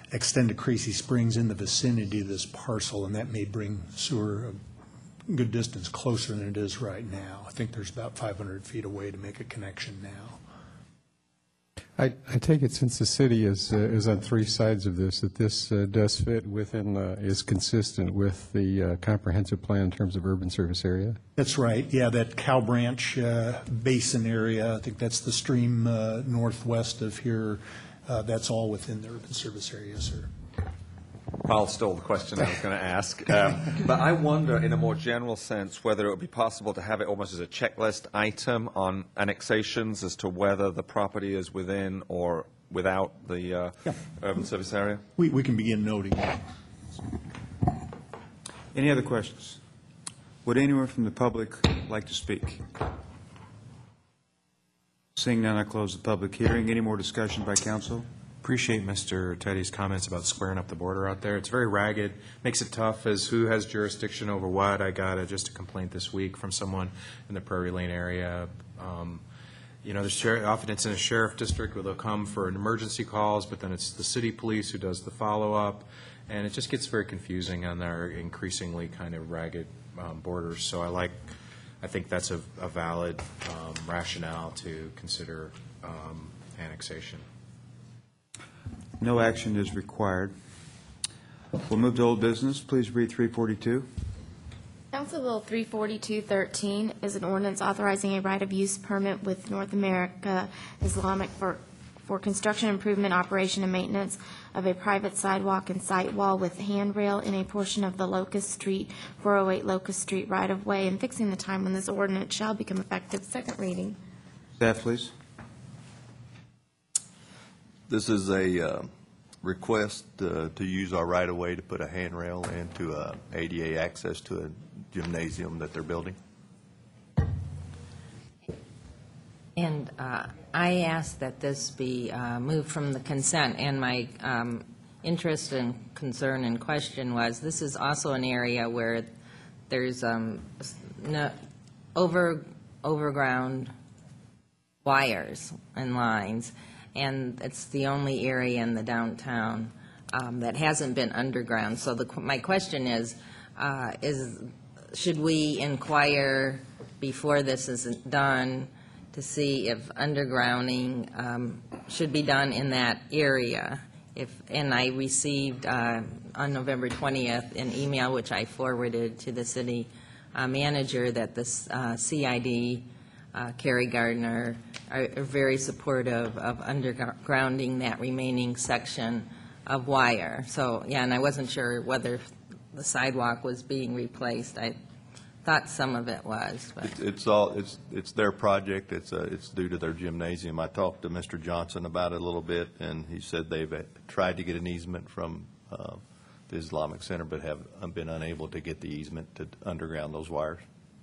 S17: extend to Creasy Springs in the vicinity of this parcel, and that may bring sewer a good distance closer than it is right now. I think there's about five hundred feet away to make a connection now.
S4: I, I take it since the city is, uh, is on three sides of this, that this uh, does fit within, uh, is consistent with the uh, comprehensive plan in terms of urban service area?
S17: That's right, yeah, that Cow Branch uh, Basin area, I think that's the stream uh, northwest of here, uh, that's all within the urban service area, sir.
S14: Carl stole the question I was going to ask. Um, but I wonder, in a more general sense, whether it would be possible to have it almost as a checklist item on annexations as to whether the property is within or without the uh,
S17: Yeah.
S14: urban service area.
S17: We, we can begin noting that.
S1: Any other questions? Would anyone from the public like to speak? Seeing none, I close the public hearing. Any more discussion by council?
S15: Appreciate Mister Teddy's comments about squaring up the border out there. It's very ragged, makes it tough as who has jurisdiction over what. I got a, just a complaint this week from someone in the Prairie Lane area. Um, you know, the sheriff, often it's in a sheriff district where they'll come for an emergency calls, but then it's the city police who does the follow-up, and it just gets very confusing on their increasingly kind of ragged um, borders. So I like, I think that's a, a valid um, rationale to consider um, annexation.
S1: No action is required. We'll move to old business. Please read three forty-two.
S3: Council Bill three forty-two thirteen is an ordinance authorizing a right-of-use permit with North America Islamic for, for construction, improvement, operation, and maintenance of a private sidewalk and site wall with handrail in a portion of the Locust Street, four oh eight Locust Street right-of-way, and fixing the time when this ordinance shall become effective. Second reading.
S1: Staff, please.
S16: This is a uh, request uh, to use our right-of-way to put a handrail into a A D A access to a gymnasium that they're building.
S5: And uh, I ask that this be uh, moved from the consent, and my um, interest and concern and question was, this is also an area where there's um, no, over overground wires and lines, and it's the only area in the downtown um, that hasn't been underground. So the, my question is, uh, is should we inquire before this is done to see if undergrounding um, should be done in that area? If, and I received uh, on November twentieth an email which I forwarded to the city uh, manager that this uh, C I D, uh, Kerry Gardner, are, are very supportive of undergrounding that remaining section of wire. So, yeah, and I wasn't sure whether the sidewalk was being replaced. I thought some of it was. But.
S16: It's, it's all it's it's their project. It's uh, it's due to their gymnasium. I talked to Mister Johnson about it a little bit, and he said they've uh, tried to get an easement from uh, the Islamic Center, but have been unable to get the easement to underground those wires.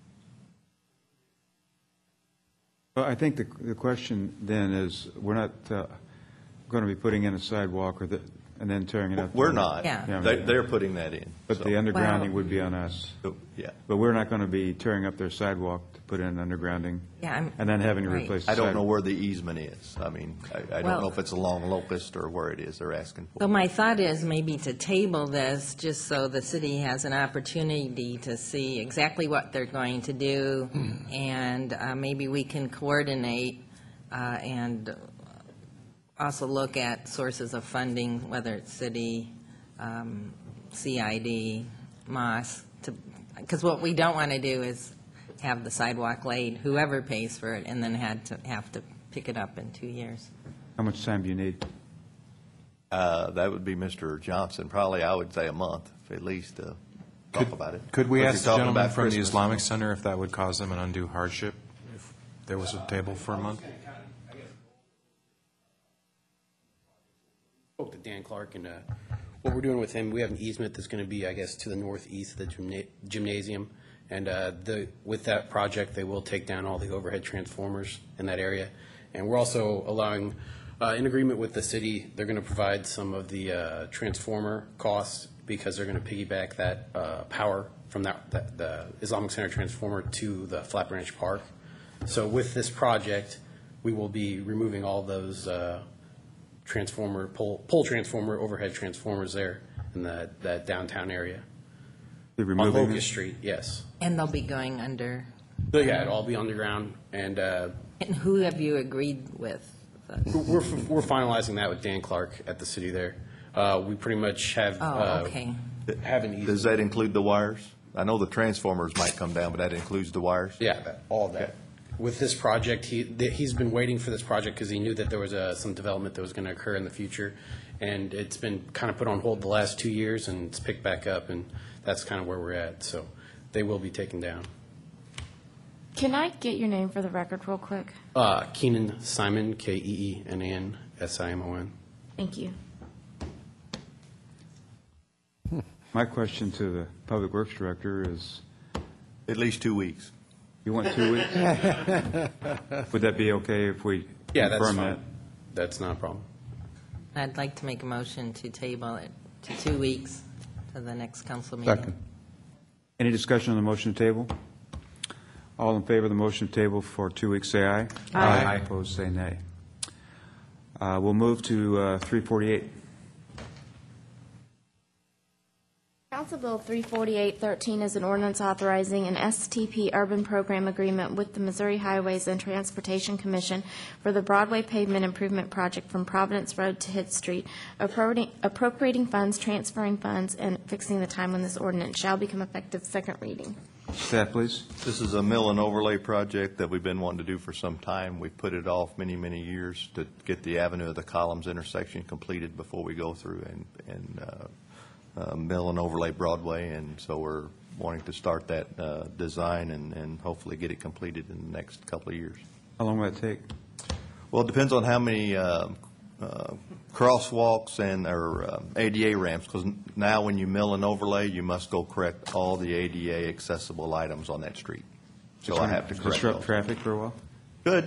S1: Well, I think the the question then is, we're not uh, going to be putting in a sidewalk or the, and then tearing it up.
S16: We're not.
S5: Yeah.
S1: Yeah,
S16: They, they're putting that in.
S1: But
S16: so.
S1: the undergrounding
S5: Wow.
S1: would be on us.
S16: So, yeah.
S1: But we're not going to be tearing up their sidewalk to put in undergrounding
S5: Yeah, I'm,
S1: and then having to
S5: right.
S1: replace the
S16: I don't know
S1: sidewalk.
S16: where the easement is. I mean, I, I
S5: Well-
S16: don't know if it's along Locust or where it is they're asking for.
S5: Well, my thought is maybe to table this, just so the city has an opportunity to see exactly what they're going to do, and uh, maybe we can coordinate uh, and also look at sources of funding, whether it's city, um, C I D, M O S, to, because what we don't want to do is have the sidewalk laid, whoever pays for it, and then had to have to pick it up in two years.
S1: How much time do you need?
S16: Uh, that would be Mister Johnson. Probably, I would say a month, at least, to talk about it.
S15: Could we
S16: If
S15: ask
S16: you're
S15: the
S16: talking
S15: gentleman
S16: about
S15: from the
S16: Christmas.
S15: Islamic Center if that would cause them an undue hardship, if there was a table for a month?
S18: Spoke to Dan Clark, and uh, what we're doing with him, we have an easement that's going to be, I guess, to the northeast of the gymna- gymnasium. And uh, the, with that project, they will take down all the overhead transformers in that area. And we're also allowing, uh, in agreement with the city, they're going to provide some of the uh, transformer costs because they're going to piggyback that uh, power from that, that the Islamic Center transformer to the Flat Branch Park. So with this project, we will be removing all those uh, transformer, pole, pole transformer, overhead transformers there in that, that downtown area.
S1: They're
S18: On
S1: removing them?
S18: Locust Street, yes.
S5: And they'll be going under,
S18: So, yeah, it'll all be underground, and uh,
S5: and who have you agreed with?
S18: we're, we're finalizing that with Dan Clark at the city there. Uh, We pretty much have.
S5: Oh,
S18: uh,
S5: okay.
S18: Have an easement.
S16: Does that include the wires? I know the transformers might come down, but that includes the wires?
S18: Yeah, that- all of that. With this project, he, th- he's been waiting for this project because he knew that there was uh, some development that was going to occur in the future. And it's been kind of put on hold the last two years, and it's picked back up, and that's kind of where we're at. So they will be taken down.
S3: Can I get your name for the record real quick?
S18: Uh, Keenan Simon, K E E N A N S I M O N.
S3: Thank you.
S1: My question to the Public Works Director is...
S16: At least two weeks.
S1: You want two weeks? Would that be okay if we
S18: Yeah, that's
S1: confirm
S18: fine.
S1: that?
S18: That's not a problem.
S5: I'd like to make a motion to table it to two weeks to the next council meeting.
S4: Second.
S1: Any discussion on the motion to table? All in favor of the motion to table for two weeks, say aye.
S5: Aye.
S1: Opposed, say nay. Uh, We'll move to uh, three forty-eight.
S3: Council Bill three forty-eight thirteen is an ordinance authorizing an S T P urban program agreement with the Missouri Highways and Transportation Commission for the Broadway pavement improvement project from Providence Road to Hitt Street, appropriating appropriating funds, transferring funds, and fixing the time when this ordinance shall become effective. Second reading.
S1: Staff, please.
S16: This is a mill and overlay project that we've been wanting to do for some time. We've put it off many, many years to get the Avenue of the Columns intersection completed before we go through and, and uh, uh, mill and overlay Broadway, and so we're wanting to start that uh, design and, and hopefully get it completed in the next couple of years.
S1: How long will that take?
S16: Well, it depends on how many uh, uh, crosswalks and, or uh, A D A ramps, because now when you mill and overlay, you must go correct all the A D A accessible items on that street. So I have to correct
S1: Disrupt
S16: those.
S1: traffic for a while?
S16: Good.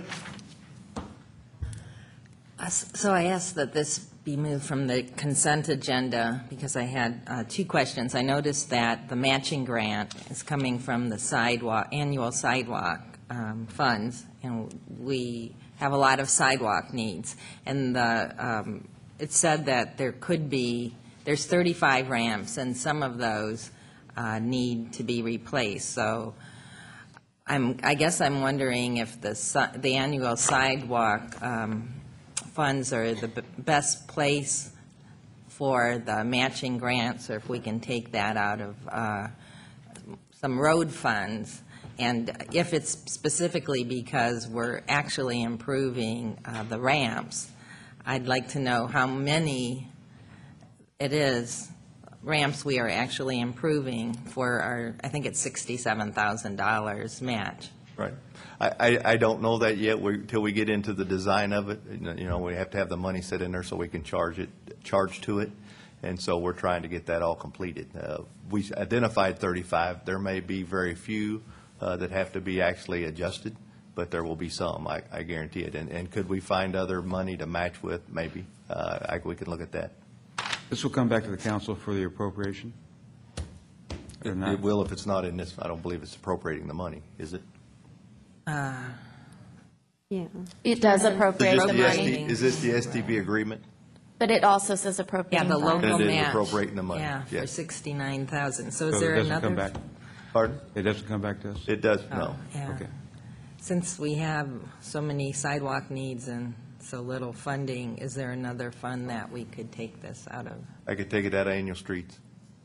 S5: Uh, s- So I asked that this be moved from the consent agenda because I had uh, two questions. I noticed that the matching grant is coming from the sidewalk, annual sidewalk um, funds, and we have a lot of sidewalk needs. And the, um, it said that there could be, there's thirty-five ramps, and some of those uh, need to be replaced. So I'm, I guess I'm wondering if the, si- the annual sidewalk um, funds are the b- best place for the matching grants, or if we can take that out of uh, some road funds. And if it's specifically because we're actually improving uh, the ramps, I'd like to know how many it is ramps we are actually improving for our, I think it's sixty-seven thousand dollars match.
S16: Right. I, I, I don't know that yet until we get into the design of it. You know, we have to have the money set in there so we can charge it, charge to it. And so we're trying to get that all completed. Uh, we identified thirty-five. There may be very few uh, that have to be actually adjusted, but there will be some, I, I guarantee it. And, and could we find other money to match with? Maybe. Uh, I, we can look at that.
S1: This will come back to the council for the appropriation? Or
S16: It,
S1: not?
S16: it will if it's not in this. I don't believe it's appropriating the money, is it?
S5: Uh,
S2: Yeah.
S3: It does appropriate
S16: Is
S3: the
S16: this the S T
S3: money,
S16: Is this the S T B agreement?
S3: but it also says
S5: Yeah,
S3: appropriating
S5: the
S3: funds.
S5: local
S16: It is
S5: match.
S16: appropriating the money,
S5: Yeah, for
S16: yes.
S5: sixty-nine thousand. So
S1: So
S5: is
S1: it
S5: there
S1: doesn't come
S5: another?
S1: back?
S16: Pardon?
S1: It doesn't come back to us?
S16: It does,
S5: Oh,
S16: no.
S5: yeah.
S1: Okay.
S5: Since we have so many sidewalk needs and so little funding, is there another fund that we could take this out of?
S16: I could take it out of annual streets.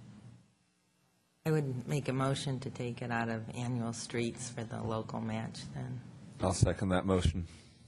S5: I would make a motion to take it out of annual streets for the local match then.
S14: I'll second that motion.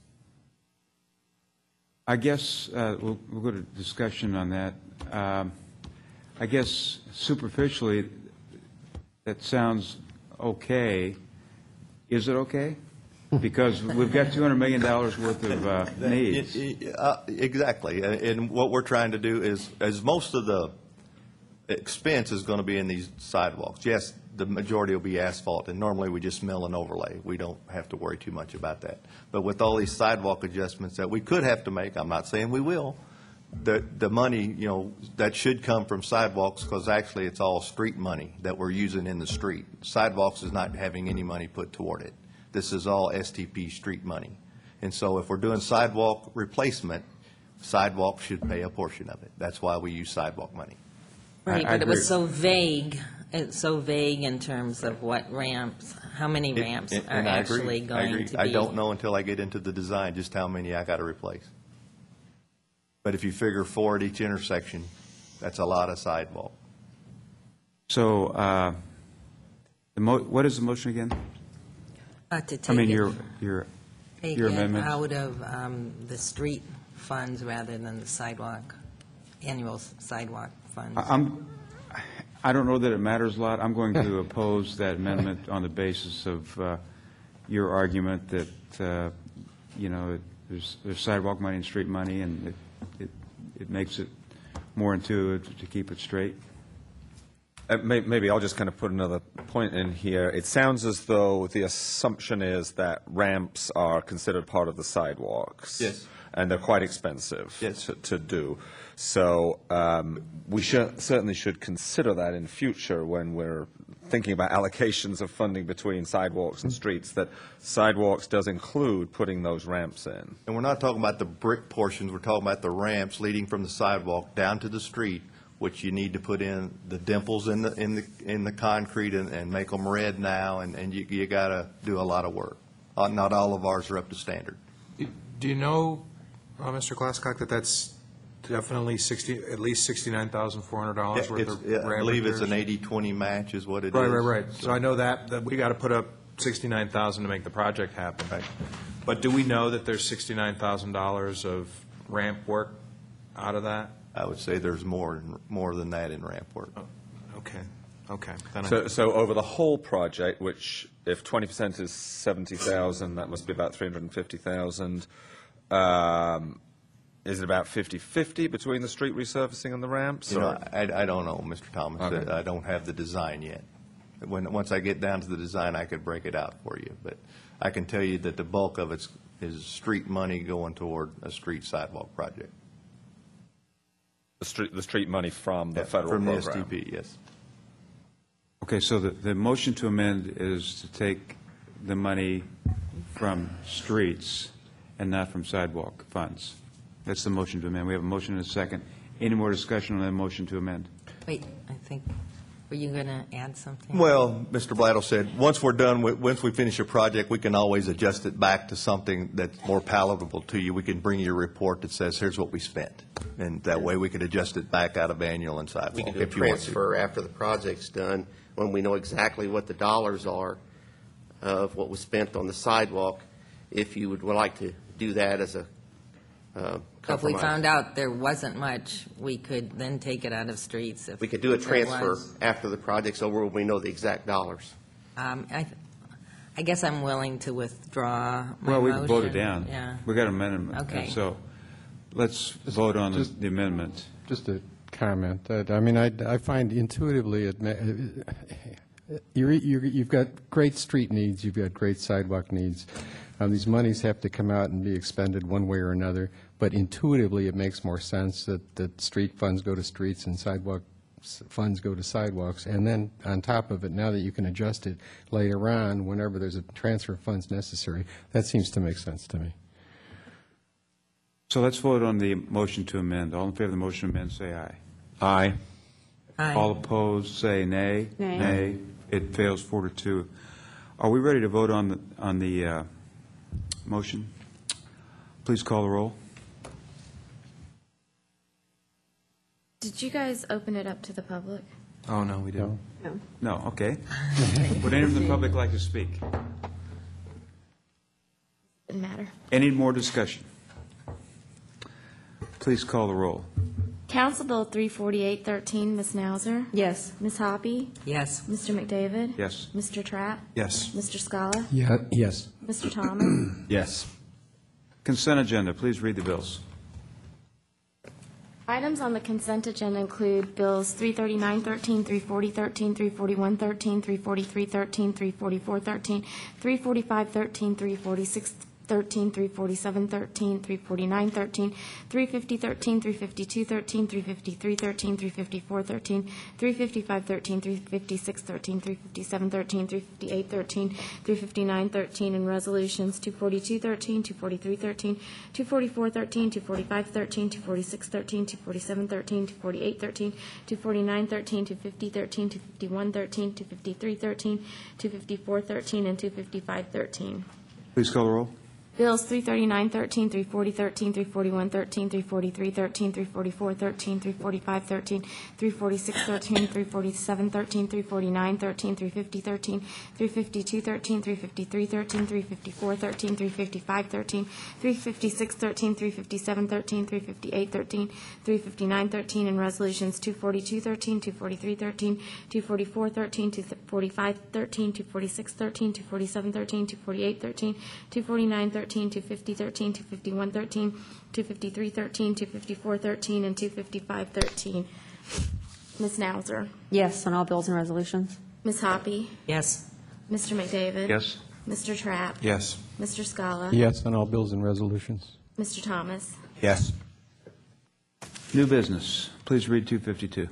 S1: I guess uh, we'll, we'll go to discussion on that. Um, I guess superficially, that sounds okay. Is it okay? Because we've got two hundred million dollars worth of uh, needs.
S16: It- it- uh, Exactly. And- And what we're trying to do is, as most of the expense is going to be in these sidewalks, yes, the majority will be asphalt, and normally we just mill and overlay. We don't have to worry too much about that. But with all these sidewalk adjustments that we could have to make, I'm not saying we will, the, the money, you know, that should come from sidewalks, because actually it's all street money that we're using in the street. Sidewalks is not having any money put toward it. This is all S T P street money. And so if we're doing sidewalk replacement, sidewalk should pay a portion of it. That's why we use sidewalk money.
S5: Right,
S1: I- I
S5: but it was
S1: agree.
S5: so vague, it's so vague in terms of what ramps, how many
S16: It-
S5: ramps
S16: and-
S5: are
S16: and I agree.
S5: actually
S16: I
S5: going
S16: agree.
S5: to be.
S16: I don't know until I get into the design just how many I got to replace. But if you figure four at each intersection, that's a lot of sidewalk.
S1: So, uh, the mo, what is the motion again?
S5: Uh, to
S1: I
S5: take
S1: mean,
S5: it-
S1: your, your,
S5: Take
S1: your
S5: it
S1: amendment?
S5: out of um, the street funds rather than the sidewalk, annual sidewalk funds.
S1: I- I'm, I don't know that it matters a lot. I'm going to oppose that amendment on the basis of uh, your argument that, uh, you know, it- there's there's sidewalk money and street money, and it it it makes it more intuitive to keep it straight.
S14: Uh, may- Maybe I'll just kind of put another point in here. It sounds as though the assumption is that ramps are considered part of the sidewalks.
S16: Yes.
S14: And they're quite expensive
S16: Yes.
S14: to, to do. So um, we should, certainly should consider that in future when we're thinking about allocations of funding between sidewalks and streets, that sidewalks does include putting those ramps in.
S16: And we're not talking about the brick portions, we're talking about the ramps leading from the sidewalk down to the street, which you need to put in the dimples in the, in the, in the concrete and, and make them red now, and, and you, you got to do a lot of work. Uh, Not all of ours are up to standard.
S15: Do you know, uh, Mister Glasscock, that that's definitely sixty, at least sixty-nine thousand four hundred dollars worth
S16: It's-
S15: of
S16: yeah,
S15: ramp
S16: I believe it's an
S15: repairs?
S16: eighty twenty match is what it is.
S15: Right, right, right. So I know that, that we got to put up sixty-nine thousand to make the project happen.
S16: Right.
S15: But do we know that there's sixty-nine thousand dollars of ramp work out of that?
S16: I would say there's more, more than that in ramp work.
S15: Okay, okay. Then I-
S14: So, so over the whole project, which if twenty percent is seventy thousand, that must be about three hundred fifty thousand. Um, is it about fifty-fifty between the street resurfacing and the ramps?
S16: You know,
S14: or-
S16: I, I don't know, Mister Thomas.
S14: Okay.
S16: I don't have the design yet. When, once I get down to the design, I could break it out for you. But I can tell you that the bulk of it is street money going toward a street sidewalk project.
S14: The street, the street money from the federal
S16: From the
S14: program?
S16: S T P, yes.
S1: Okay, so the, the motion to amend is to take the money from streets and not from sidewalk funds. That's the motion to amend. We have a motion and a second. Any more discussion on that motion to amend?
S5: Wait, I think, were you going to add something?
S16: Well, Mister Blattle said, once we're done, with- once we finish a project, we can always adjust it back to something that's more palatable to you. We can bring you a report that says, here's what we spent. And that way, we could adjust it back out of annual and
S19: We
S16: sidewalk
S19: can do a
S16: if you want to.
S19: transfer after the project's done, when we know exactly what the dollars are of what was spent on the sidewalk, if you would like to do that as a uh,
S5: If we
S19: compromise.
S5: found out there wasn't much, we could then take it out of streets. If
S19: We could do a
S5: there
S19: transfer
S5: was.
S19: after the project's over, when we know the exact dollars.
S5: Um, I, I guess I'm willing to withdraw my
S1: Well, we
S5: motion.
S1: can vote it down.
S5: Yeah.
S1: We got an amendment.
S5: Okay.
S1: So let's vote on the the amendment.
S4: Just a comment. that I mean, I, I find intuitively, it, ma- you're, you're, you've got great street needs, you've got great sidewalk needs. Um, these monies have to come out and be expended one way or another, but intuitively, it makes more sense that, that street funds go to streets and sidewalk s- funds go to sidewalks. And then on top of it, now that you can adjust it later on, whenever there's a transfer of funds necessary, that seems to make sense to me.
S1: So let's vote on the motion to amend. All in favor of the motion to amend, say aye.
S14: Aye.
S5: Aye.
S1: All opposed, say nay.
S2: Nay.
S1: Nay. It fails four to two. Are we ready to vote on the, on the uh, motion? Please call the roll.
S3: Did you guys open it up to the public?
S15: Oh, no, we didn't.
S2: No.
S1: No, okay. Would any of the public like to speak?
S3: Didn't matter.
S1: Any more discussion? Please call the roll.
S3: Council Bill three forty-eight thirteen, Miz Nauser?
S2: Yes.
S3: Miz Hoppy?
S5: Yes.
S3: Mister McDavid?
S1: Yes.
S3: Mister Trapp?
S15: Yes.
S3: Mister Scala?
S4: Yeah, yes.
S3: Mister Thomas?
S14: Yes.
S1: Consent agenda, please read the bills.
S3: Items on the consent agenda include Bills three thirty-nine thirteen, three forty thirteen, three forty-one thirteen, three forty-three thirteen, three forty-four thirteen, three forty-five thirteen, three forty-six thirteen, three forty-seven thirteen, three forty-nine thirteen, three fifty thirteen, three fifty-two thirteen, three fifty-three thirteen, three fifty-four thirteen, three fifty-five thirteen, three fifty-six thirteen, three fifty-seven thirteen, three fifty-eight thirteen, three fifty-nine thirteen, and resolutions two forty-two thirteen, two forty-three thirteen, two forty-four thirteen, two forty-five thirteen, two forty-six thirteen, two forty-seven thirteen, two forty-eight thirteen, two forty-nine thirteen, two fifty thirteen, two fifty-one thirteen, two fifty-three thirteen, two fifty-four thirteen, and two fifty-five thirteen.
S1: Please call the roll.
S3: Bills three thirty-nine thirteen, three forty thirteen, three forty-one thirteen, three forty-three thirteen, three forty-four thirteen, three forty-five thirteen, three forty-six thirteen, three forty-seven thirteen, three forty-nine thirteen, three fifty thirteen, three fifty-two thirteen, three fifty-three thirteen, three fifty-four thirteen, three fifty-five thirteen, three fifty-six thirteen, three fifty-seven thirteen, three fifty-eight thirteen, three fifty-nine thirteen, and resolutions two forty-two thirteen, two forty-three thirteen, two forty-four thirteen, two forty-five thirteen, two forty-six thirteen, two forty-seven thirteen, two forty-eight thirteen, two forty-nine thirteen, two fifty thirteen, two fifty-one thirteen, two fifty-three thirteen, two fifty-four thirteen, and two fifty-five thirteen. Miz Nauser.
S2: Yes on all bills and resolutions.
S3: Miz Hoppy.
S5: Yes.
S3: Mister McDavid.
S1: Yes.
S3: Mister Trapp.
S14: Yes.
S3: Mister Scala.
S4: Yes on all bills and resolutions.
S3: Mister Thomas.
S14: Yes.
S1: New business. Please read two fifty-two.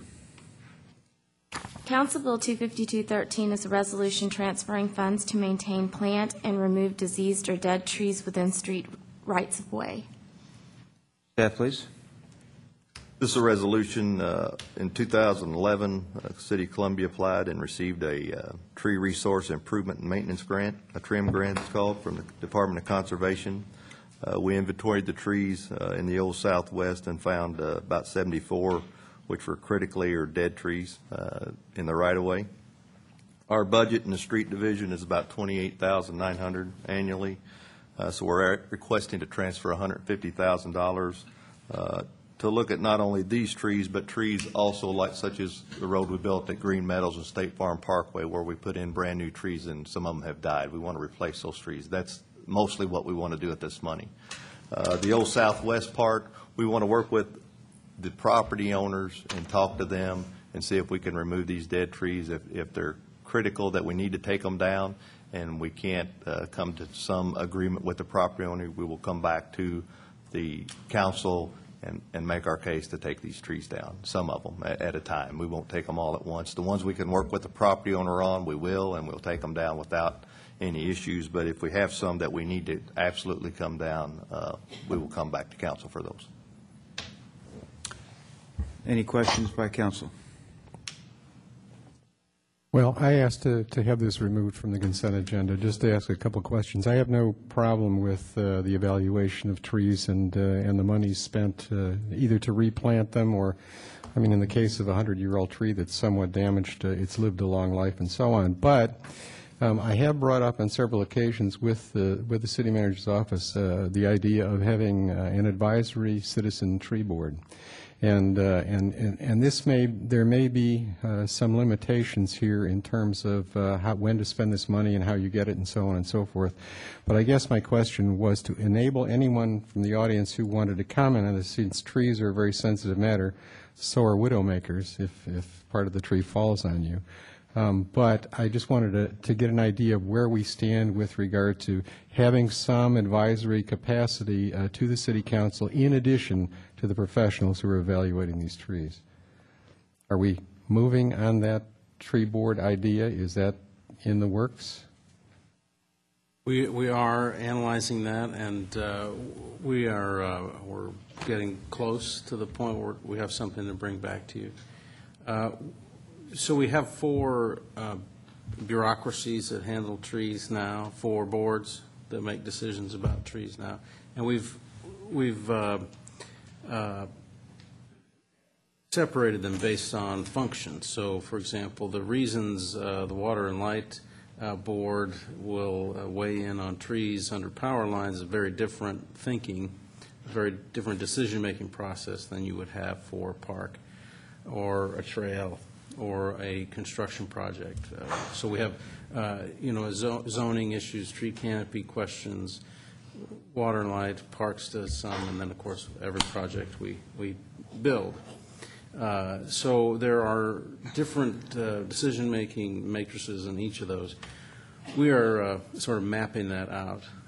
S3: Council Bill two fifty-two thirteen is a resolution transferring funds to maintain plant and remove diseased or dead trees within street rights-of-way.
S1: Staff, please.
S16: This is a resolution, uh, in two thousand eleven, uh, City of Columbia applied and received a uh, tree resource improvement and maintenance grant, a TRIM grant it's called, from the Department of Conservation. Uh, We inventoried the trees uh, in the Old Southwest and found uh, about seventy-four which were critically or dead trees uh, in the right-of-way. Our budget in the street division is about twenty-eight thousand nine hundred dollars annually, uh, so we're requesting to transfer one hundred fifty thousand dollars uh, to look at not only these trees, but trees also like such as the road we built at Green Meadows and State Farm Parkway, where we put in brand-new trees and some of them have died. We want to replace those trees. That's mostly what we want to do with this money. Uh, the Old Southwest part, we want to work with the property owners and talk to them and see if we can remove these dead trees. If, if they're critical that we need to take them down and we can't uh, come to some agreement with the property owner, we will come back to the council and, and make our case to take these trees down, some of them at, at a time. We won't take them all at once. The ones we can work with the property owner on, we will, and we'll take them down without any issues. But if we have some that we need to absolutely come down, uh, we will come back to council for those.
S1: Any questions by council?
S4: Well, I asked to, to have this removed from the consent agenda, just to ask a couple of questions. I have no problem with uh, the evaluation of trees and, uh, and the money spent uh, either to replant them or, I mean, in the case of a hundred-year-old tree that's somewhat damaged, uh, it's lived a long life and so on. But um, I have brought up on several occasions with the, with the city manager's office uh, the idea of having uh, an advisory citizen tree board. And, uh, and, and, and this may, there may be uh, some limitations here in terms of uh, how, when to spend this money and how you get it and so on and so forth. But I guess my question was to enable anyone from the audience who wanted to comment on this, since trees are a very sensitive matter, so are widowmakers if, if part of the tree falls on you. Um, but I just wanted to, to get an idea of where we stand with regard to having some advisory capacity uh, to the City Council in addition to the professionals who are evaluating these trees. Are we moving on that tree board idea? Is that in the works?
S20: We, we are analyzing that, and uh, we are uh, we're getting close to the point where we have something to bring back to you. Uh, So we have four uh, bureaucracies that handle trees now, four boards that make decisions about trees now, and we've we've uh, uh, separated them based on function. So, for example, the reasons uh, the Water and Light uh, Board will uh, weigh in on trees under power lines is very different thinking, a very different decision-making process than you would have for a park or a trail or a construction project. Uh, so we have, uh, you know, zo zoning issues, tree canopy questions, water and light, parks does some, and then, of course, every project we, we build. Uh, so there are different uh, decision-making matrices in each of those. We are uh, sort of mapping that out,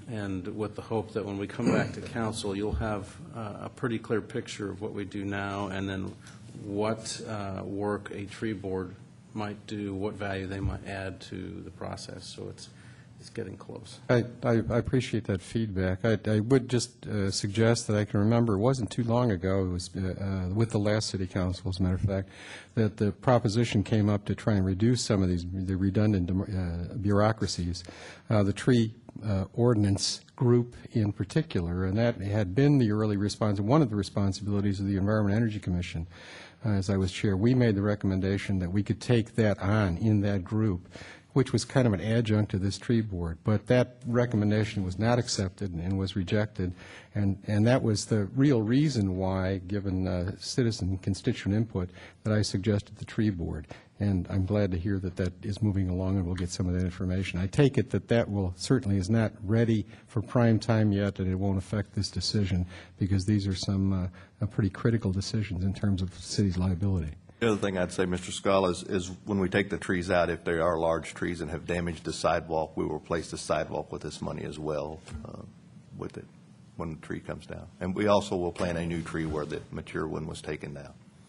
S20: and with the hope that when we come back to council, you'll have uh, a pretty clear picture of what we do now, and then what uh, work a tree board might do, what value they might add to the process. So it's it's getting close.
S4: I, I I appreciate that feedback. I, I would just uh, suggest that I can remember, it wasn't too long ago, it was uh, uh, with the last city council, as a matter of fact, that the proposition came up to try and reduce some of these the redundant uh, bureaucracies. Uh, the tree uh, ordinance group in particular, and that had been the early response, one of the responsibilities of the Environment Energy Commission. Uh, as I was chair, we made the recommendation that we could take that on in that group, which was kind of an adjunct to this tree board. But that recommendation was not accepted and was rejected, and, and that was the real reason why, given uh, citizen constituent input, that I suggested the tree board. And I'm glad to hear that that is moving along and we'll get some of that information. I take it that that will certainly is not ready for prime time yet, and it won't affect this decision, because these are some uh, uh, pretty critical decisions in terms of the city's liability.
S16: The other thing I'd say, Mister Scala, is, is when we take the trees out, if they are large trees and have damaged the sidewalk, we will replace the sidewalk with this money as well uh, with it when the tree comes down. And we also will plant a new tree where the mature one was taken down.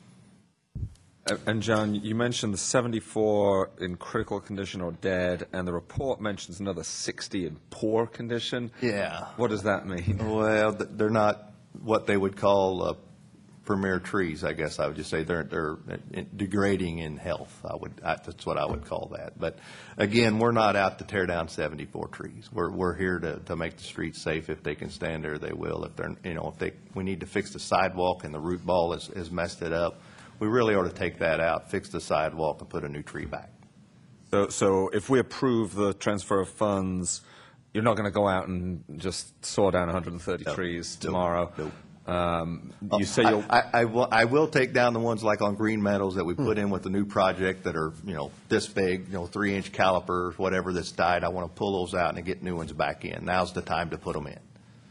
S14: And John, you mentioned the seventy-four in critical condition or dead, and the report mentions another sixty in poor condition.
S16: Yeah.
S14: What does that mean?
S16: Well, th- they're not what they would call uh, premier trees, I guess I would just say. They're, they're degrading in health. I would, I, that's what I would call that. But again, we're not out to tear down seventy-four trees. We're, we're here to, to make the streets safe. If they can stand there, they will. If they're, you know, if they, we need to fix the sidewalk and the root ball has, has messed it up, we really ought to take that out, fix the sidewalk, and put a new tree back.
S14: So, so if we approve the transfer of funds, you're not going to go out and just saw down one hundred thirty
S16: No.
S14: trees
S16: No.
S14: tomorrow?
S16: Nope.
S14: Um, you say
S16: I,
S14: you'll...
S16: I, I, will, I will take down the ones like on Green Meadows that we put in with the new project that are, you know, this big, you know, three-inch calipers, whatever that's died. I want to pull those out and get new ones back in. Now's the time to put them in.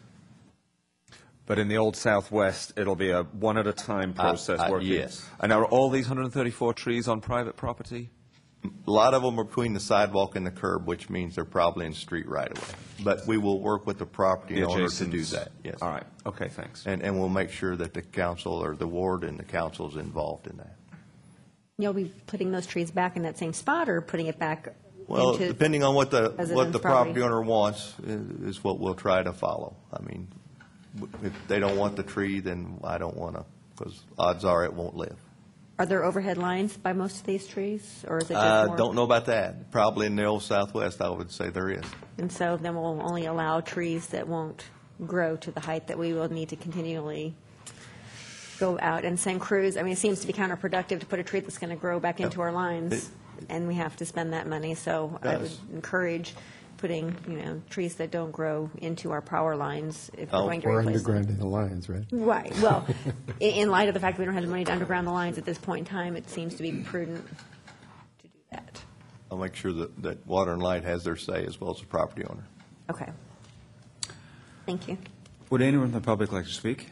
S14: But in the Old Southwest, it'll be a one-at-a-time process
S16: Uh, uh,
S14: working?
S16: yes.
S14: And are all these one hundred thirty-four trees on private property?
S16: A lot of them are between the sidewalk and the curb, which means they're probably in street right-of-way. But we will work with the property
S14: The
S16: owner to
S14: adjacent-
S16: do that, yes.
S14: All right. Okay, thanks.
S16: And, and we'll make sure that the council or the ward and the council is involved in that.
S2: You'll be putting those trees back in that same spot, or putting it back
S16: Well,
S2: into
S16: depending on what the, what
S2: residents'
S16: the
S2: property?
S16: property owner wants is is what we'll try to follow. I mean, w- if they don't want the tree, then I don't want to, because odds are it won't live.
S2: Are there overhead lines by most of these trees, or is it just
S16: I
S2: more?
S16: don't know about that. Probably in the Old Southwest, I would say there is.
S2: And so then we'll only allow trees that won't grow to the height that we will need to continually go out and send crews. I mean, it seems to be counterproductive to put a tree that's going to grow back into our lines, and we have to spend that money. So I would
S16: does.
S2: encourage putting, you know, trees that don't grow into our power lines if we're
S16: Oh,
S2: going to
S4: Or
S2: replace them.
S4: underground in the lines, right?
S2: Right. Well, in, in light of the fact that we don't have the money to underground the lines at this point in time, it seems to be prudent to do that.
S16: I'll make sure that, that Water and Light has their say as well as the property owner.
S2: Okay. Thank you.
S1: Would anyone from the public like to speak?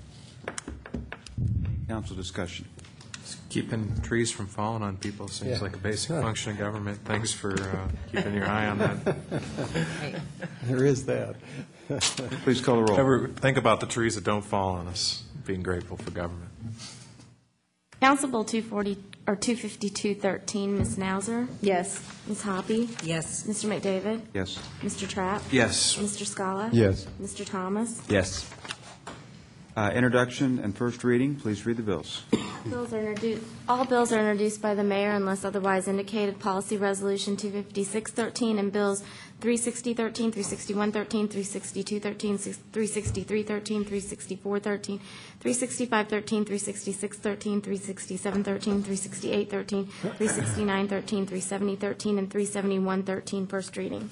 S1: Council discussion.
S15: Keeping trees from falling on people seems
S4: Yeah.
S15: like a basic function of government. Thanks for uh, keeping your eye on that.
S4: There is that.
S1: Please call the roll.
S15: Ever think about the trees that don't fall on us, being grateful for government.
S3: Council Bill two forty, or two fifty-two thirteen, Miz Nauser?
S2: Yes.
S3: Miz Hoppy?
S5: Yes.
S3: Mister McDavid?
S1: Yes.
S3: Mister Trapp?
S15: Yes.
S3: Mister Scala?
S4: Yes.
S3: Mister Thomas?
S14: Yes.
S1: Uh, Introduction and first reading, please read the bills.
S3: Bills are introduced, all bills are introduced by the mayor unless otherwise indicated. Policy Resolution two fifty-six thirteen and bills three sixty thirteen, three sixty-one thirteen, three sixty-two thirteen, three sixty-three thirteen, three sixty-four thirteen, three sixty-five thirteen, three sixty-six thirteen, three sixty-seven thirteen, three sixty-eight thirteen, three sixty-nine thirteen, three seventy thirteen, and three seventy-one thirteen, first reading.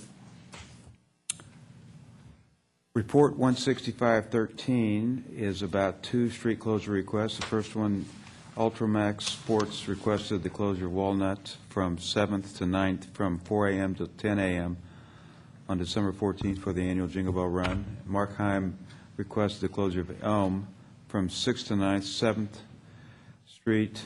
S1: Report one sixty-five thirteen is about two street closure requests. The first one, Ultramax Sports requested the closure of Walnut from seventh to ninth from four a.m. to ten a.m. on December fourteenth for the annual Jingle Bell Run. Markheim requested the closure of Elm from sixth to ninth, seventh Street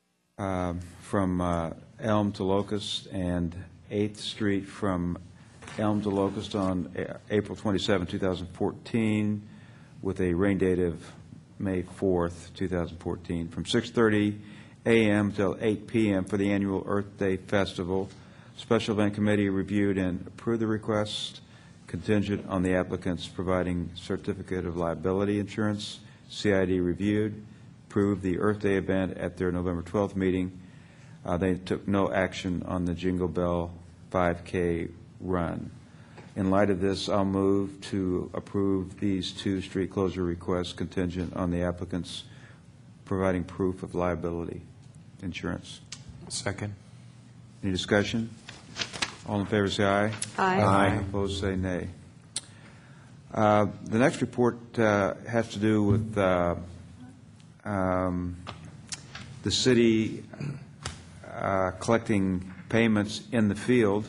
S1: um, from uh, Elm to Locust, and eighth Street from Elm to Locust on A- April twenty-seventh, two thousand fourteen, with a rain date of May fourth, two thousand fourteen, from six thirty a m till eight p m for the annual Earth Day Festival. Special Event Committee reviewed and approved the request contingent on the applicants providing certificate of liability insurance. C I D reviewed, approved the Earth Day event at their November twelfth meeting. Uh, They took no action on the Jingle Bell five K run. In light of this, I'll move to approve these two street closure requests contingent on the applicants providing proof of liability insurance.
S15: Second.
S1: Any discussion? All in favor say aye.
S2: Aye.
S1: Aye. Opposed say nay. Uh, The next report uh, has to do with uh, um, the city uh, collecting payments in the field.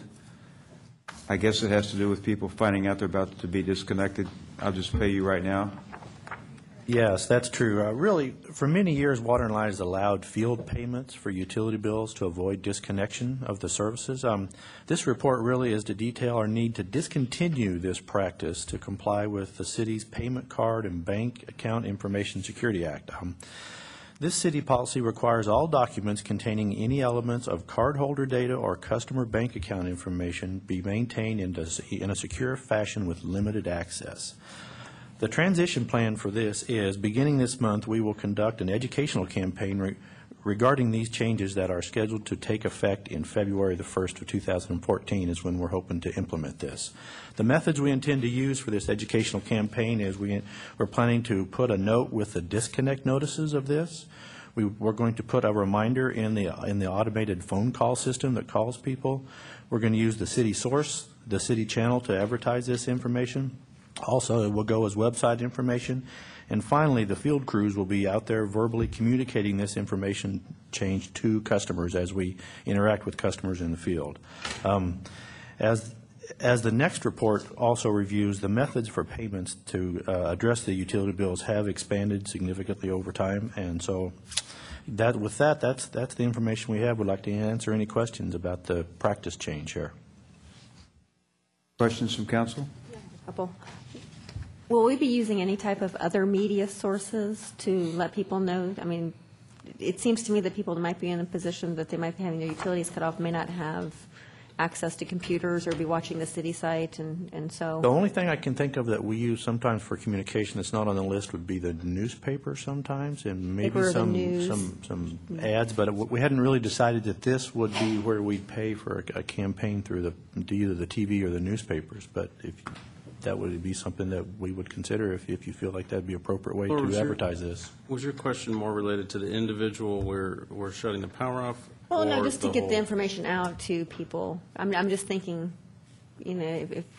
S1: I guess it has to do with people finding out they're about to be disconnected. I'll just pay you right now.
S21: Yes, that's true. Uh, Really, for many years, Water and Light has allowed field payments for utility bills to avoid disconnection of the services. Um, This report really is to detail our need to discontinue this practice to comply with the city's Payment Card and Bank Account Information Security Act. Um, This city policy requires all documents containing any elements of cardholder data or customer bank account information be maintained in a- in a secure fashion with limited access. The transition plan for this is, beginning this month, we will conduct an educational campaign re- regarding these changes that are scheduled to take effect in February the first of two thousand fourteen is when we're hoping to implement this. The methods we intend to use for this educational campaign is we, we're planning to put a note with the disconnect notices of this. We, we're going to put a reminder in the, in the automated phone call system that calls people. We're going to use the city source, the city channel to advertise this information. Also, it will go as website information. And finally, the field crews will be out there verbally communicating this information change to customers as we interact with customers in the field. Um, as, as the next report also reviews, the methods for payments to uh, address the utility bills have expanded significantly over time. And so that, with that, that's, that's the information we have. We'd like to answer any questions about the practice change here.
S1: Questions from council?
S2: Couple. Will we be using any type of other media sources to let people know? I mean, it seems to me that people might be in a position that they might be having their utilities cut off, may not have access to computers or be watching the city site, and, and so.
S21: The only thing I can think of that we use sometimes for communication that's not on the list would be the newspaper sometimes, and maybe
S2: Paper or the
S21: some,
S2: news.
S21: some, some ads, but it- we hadn't really decided that this would be where we'd pay for a, a campaign through the, to either the T V or the newspapers, but if, that would be something that we would consider if, if you feel like that'd be an appropriate way
S20: Or was
S21: to
S20: your-
S21: advertise this.
S20: Was your question more related to the individual where we're shutting the power off?
S2: Well, no,
S20: or
S2: just to get
S20: whole-
S2: the information out to people. I'm, I'm just thinking, you know, if, if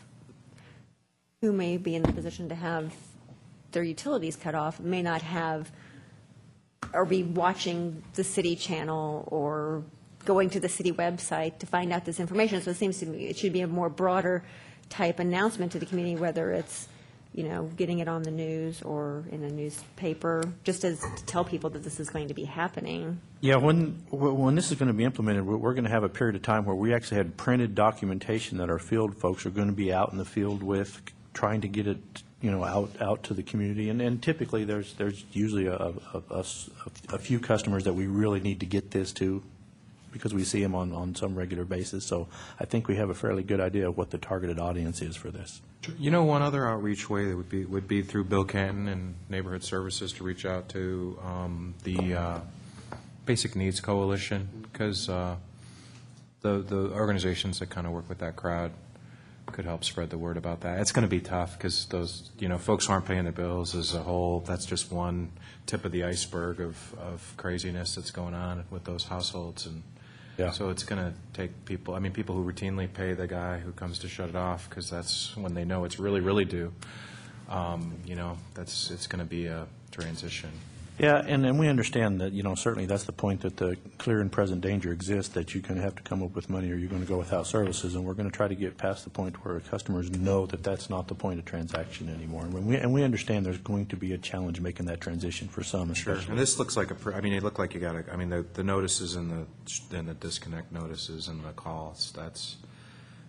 S2: who may be in the position to have their utilities cut off may not have, or be watching the city channel or going to the city website to find out this information. So it seems to me it should be a more broader type announcement to the community, whether it's, you know, getting it on the news or in a newspaper, just as to tell people that this is going to be happening.
S21: Yeah, when, when this is going to be implemented, we're, we're going to have a period of time where we actually had printed documentation that our field folks are going to be out in the field with, trying to get it, you know, out, out to the community. And, and typically, there's, there's usually a, a, a, a few customers that we really need to get this to, because we see them on, on some regular basis. So I think we have a fairly good idea of what the targeted audience is for this.
S15: You know, one other outreach way that would be, would be through Bill Canton and Neighborhood Services to reach out to um, the uh, Basic Needs Coalition, because uh, the, the organizations that kind of work with that crowd could help spread the word about that. It's going to be tough because those, you know, folks who aren't paying their bills as a whole, that's just one tip of the iceberg of, of craziness that's going on with those households. And
S21: Yeah.
S15: so it's going to take people, I mean, people who routinely pay the guy who comes to shut it off because that's when they know it's really, really due. Um, you know, that's, it's going to be a transition.
S21: Yeah, and, and we understand that, you know, certainly that's the point, that the clear and present danger exists, that you're going to have to come up with money or you're going to go without services, and we're going to try to get past the point where customers know that that's not the point of transaction anymore. And we, and we understand there's going to be a challenge making that transition for some especially.
S15: And this looks like a, pr- I mean, it looked like you got to, I mean, the, the notices and the, and the disconnect notices and the calls, that's, I mean, that's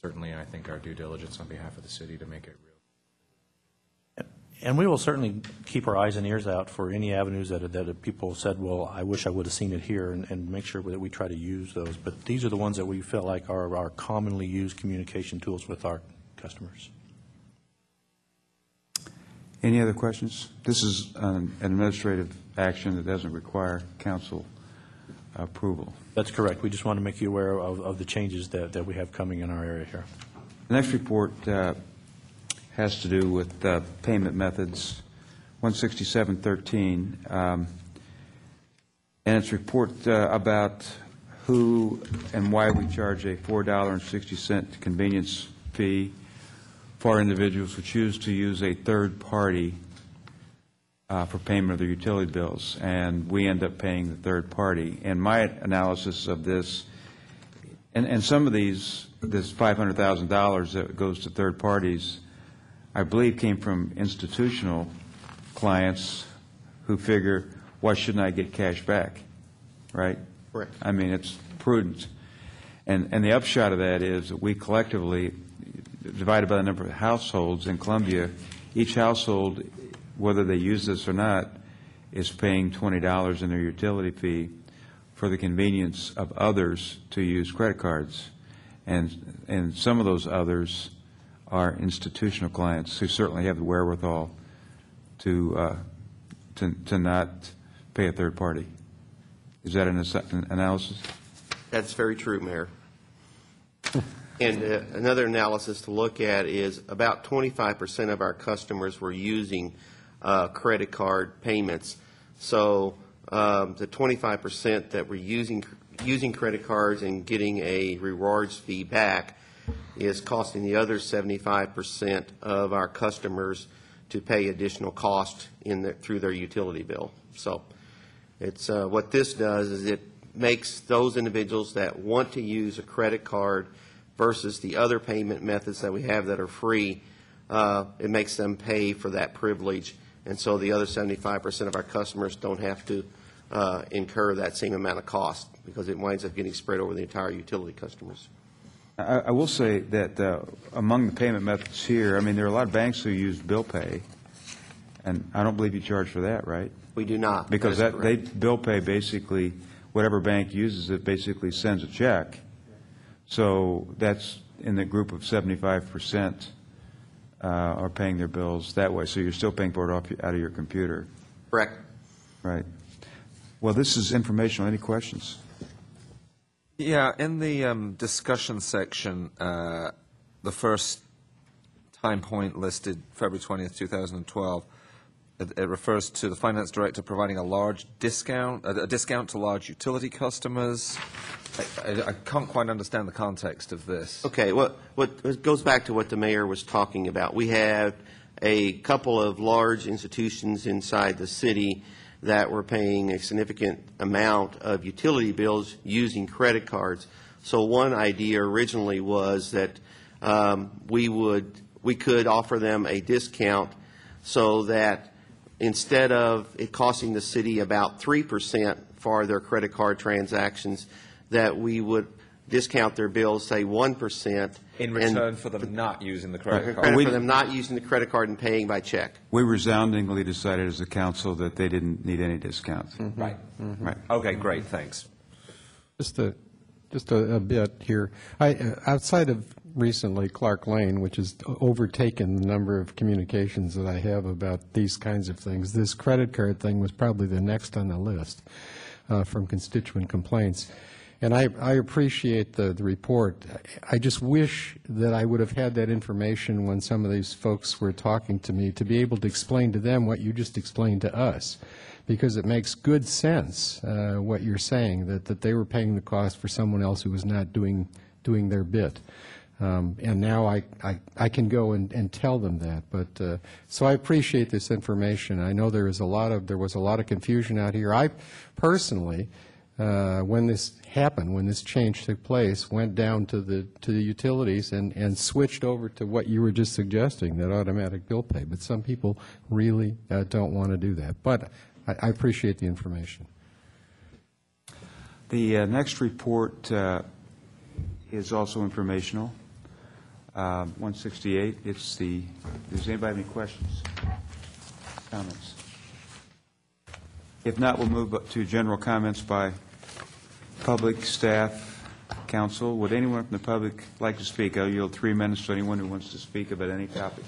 S15: certainly, I think, our due diligence on behalf of the city to make it real.
S21: And we will certainly keep our eyes and ears out for any avenues that, that people said, well, I wish I would have seen it here, and, and make sure that we try to use those. But these are the ones that we feel like are our commonly used communication tools with our customers.
S1: Any other questions? This is an administrative action that doesn't require council approval.
S21: That's correct. We just want to make you aware of, of the changes that, that we have coming in our area here.
S1: The next report uh, has to do with uh, payment methods, one sixty-seven thirteen, um, and it's a report uh, about who and why we charge a four dollars and sixty cents convenience fee for individuals who choose to use a third party uh, for payment of their utility bills, and we end up paying the third party. And my analysis of this, and, and some of these, this five hundred thousand dollars that goes to third parties, I believe came from institutional clients who figure, why shouldn't I get cash back, right?
S19: Correct.
S1: I mean, it's prudent. And, and the upshot of that is that we collectively, divided by the number of households in Columbia, each household, whether they use this or not, is paying twenty dollars in their utility fee for the convenience of others to use credit cards. And, and some of those others are institutional clients who certainly have the wherewithal to, uh, to, to not pay a third party. Is that an, an analysis?
S19: That's very true, Mayor. And uh, another analysis to look at is about twenty-five percent of our customers were using uh, credit card payments. So um, the twenty-five percent that were using using credit cards and getting a rewards fee back is costing the other seventy-five percent of our customers to pay additional cost in their, through their utility bill. So it's uh, what this does is it makes those individuals that want to use a credit card versus the other payment methods that we have that are free, uh, it makes them pay for that privilege. And so the other seventy-five percent of our customers don't have to uh, incur that same amount of cost because it winds up getting spread over the entire utility customers.
S1: I, I will say that uh, among the payment methods here, I mean, there are a lot of banks who use bill pay, and I don't believe you charge for that, right?
S19: We do not.
S1: Because
S19: that,
S1: that they bill pay basically, whatever bank uses it basically sends a check. So that's in the group of seventy-five percent uh, are paying their bills that way. So you're still paying for it off out of your computer.
S19: Correct.
S1: Right. Well, this is informational. Any questions?
S14: Yeah, in the um, discussion section, uh, the first time point listed, February twentieth, two thousand twelve, it, it refers to the finance director providing a large discount, a, a discount to large utility customers. I, I, I can't quite understand the context of this.
S19: Okay, what, what it goes back to what the mayor was talking about. We had a couple of large institutions inside the city that were paying a significant amount of utility bills using credit cards. So one idea originally was that um, we would we could offer them a discount so that instead of it costing the city about three percent for their credit card transactions, that we would discount their bills, say one percent.
S14: In return for them not using the credit
S19: card.
S14: card.
S19: For them not using the credit card and paying by check.
S1: We resoundingly decided as a council that they didn't need any discounts.
S14: Mm-hmm. Right.
S1: Mm-hmm. Right.
S14: Okay, great, thanks.
S4: Just a, just a, a bit here. I, uh, outside of recently Clark Lane, which has overtaken the number of communications that I have about these kinds of things, this credit card thing was probably the next on the list uh, from constituent complaints. And I, I appreciate the, the report. I just wish that I would have had that information when some of these folks were talking to me to be able to explain to them what you just explained to us, because it makes good sense uh, what you're saying, that, that they were paying the cost for someone else who was not doing, doing their bit. Um, and now I, I, I can go and, and tell them that. But uh, so I appreciate this information. I know there is a lot of there was a lot of confusion out here. I personally, uh, when this happened, when this change took place, went down to the to the utilities and, and switched over to what you were just suggesting, that automatic bill pay. But some people really uh, don't want to do that. But I, I appreciate the information.
S1: The uh, next report uh, is also informational. um, one sixty-eight. It's the, does anybody have any questions, comments? If not, we'll move up to general comments by public, staff, council. Would anyone from the public like to speak? I'll yield three minutes to anyone who wants to speak about any topic.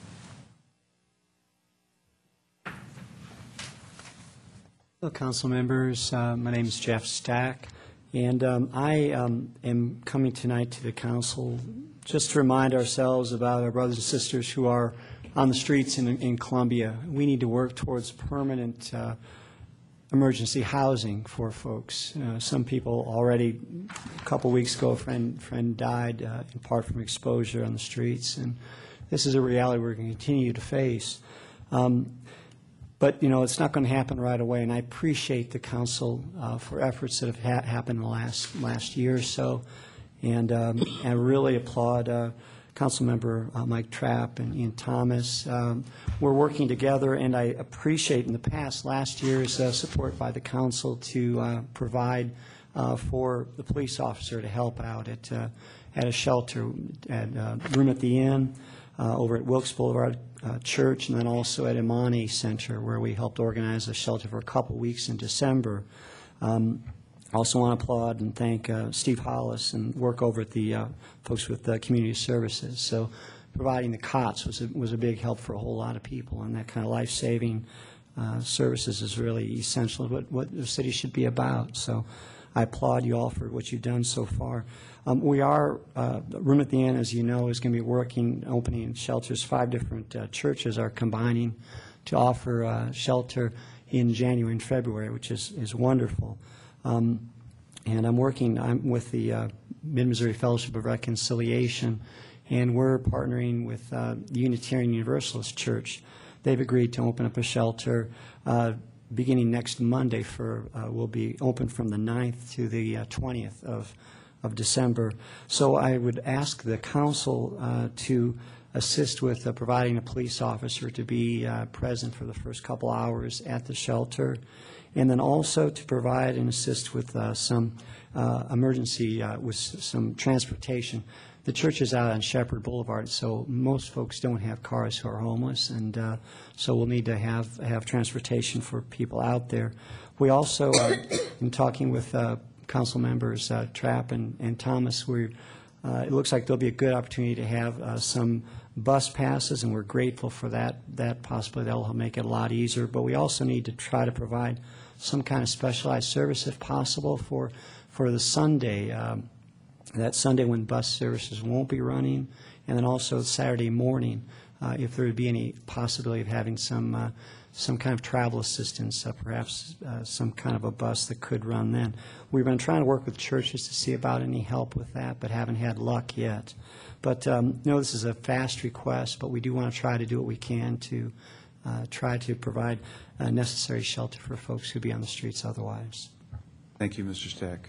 S8: Hello, council members. Uh, my name is Jeff Stack, and um, I um, am coming tonight to the council just to remind ourselves about our brothers and sisters who are on the streets in, in Columbia. We need to work towards permanent uh, emergency housing for folks. Uh, some people already, a couple weeks ago, a friend, friend died uh, in part from exposure on the streets, and this is a reality we're going to continue to face. Um, But, you know, it's not going to happen right away, and I appreciate the council uh, for efforts that have ha happened in the last, last year or so, and um, I really applaud uh, Councilmember uh, Mike Trapp and Ian Thomas. Um, we're working together, and I appreciate in the past, last year's uh, support by the council to uh, provide uh, for the police officer to help out at, uh, at a shelter, at uh, Room at the Inn, uh, over at Wilkes Boulevard Uh, Church, and then also at Imani Center, where we helped organize a shelter for a couple weeks in December. Um, I also want to applaud and thank uh, Steve Hollis and work over at the uh, folks with uh, Community Services. So providing the cots was a, was a big help for a whole lot of people, and that kind of life-saving uh, services is really essential, what, what the city should be about. So I applaud you all for what you've done so far. Um, we are, uh, Room at the Inn, as you know, is going to be working, opening shelters. Five different uh, churches are combining to offer uh, shelter in January and February, which is, is wonderful. Um, and I'm working I'm with the uh, Mid-Missouri Fellowship of Reconciliation, and we're partnering with uh, the Unitarian Universalist Church. They've agreed to open up a shelter uh, beginning next Monday for, uh, will be open from the ninth to the uh, twentieth of of December. So I would ask the council uh, to assist with uh, providing a police officer to be uh, present for the first couple hours at the shelter, and then also to provide and assist with uh, some uh, emergency, uh, with some transportation. The church is out on Shepherd Boulevard, so most folks don't have cars who are homeless, and uh, so we'll need to have, have transportation for people out there. We also, uh, in talking with uh, council members uh, Trapp and, and Thomas, we uh, it looks like there'll be a good opportunity to have uh, some bus passes, and we're grateful for that. That possibly that'll make it a lot easier. But we also need to try to provide some kind of specialized service, if possible, for for the Sunday, um, that Sunday when bus services won't be running, and then also Saturday morning, uh, if there would be any possibility of having some. Uh, some kind of travel assistance, uh, perhaps uh, some kind of a bus that could run then. We've been trying to work with churches to see about any help with that, but haven't had luck yet. But um, no, this is a fast request, but we do want to try to do what we can to uh, try to provide uh, necessary shelter for folks who'd be on the streets otherwise.
S1: Thank you, Mister Stack.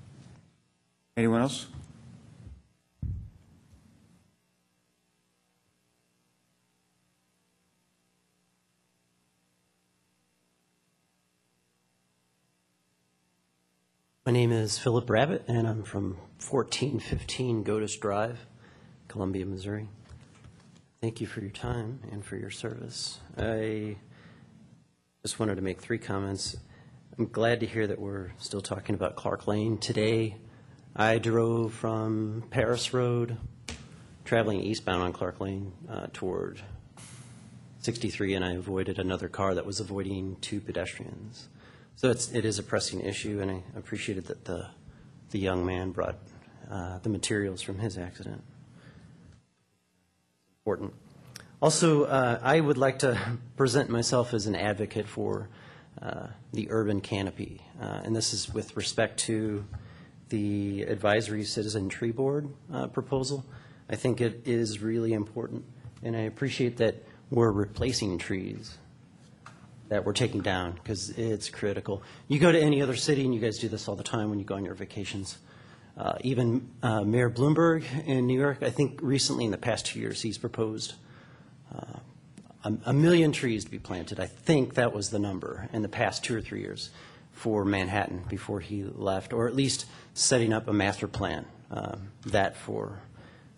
S1: Anyone else?
S22: My name is Philip Rabbit, and I'm from fourteen fifteen Godis Drive, Columbia, Missouri. Thank you for your time and for your service. I just wanted to make three comments. I'm glad to hear that we're still talking about Clark Lane. Today, I drove from Paris Road, traveling eastbound on Clark Lane uh, toward sixty-three, and I avoided another car that was avoiding two pedestrians. So it's, it is a pressing issue, and I appreciated that the, the young man brought uh, the materials from his accident. Important. Also, uh, I would like to present myself as an advocate for uh, the urban canopy, uh, and this is with respect to the Advisory Citizen Tree Board uh, proposal. I think it is really important, and I appreciate that we're replacing trees that we're taking down, because it's critical. You go to any other city, and you guys do this all the time when you go on your vacations. Uh, even uh, Mayor Bloomberg in New York, I think recently in the past two years, he's proposed uh, a, a million trees to be planted. I think that was the number in the past two or three years for Manhattan before he left, or at least setting up a master plan, um, that for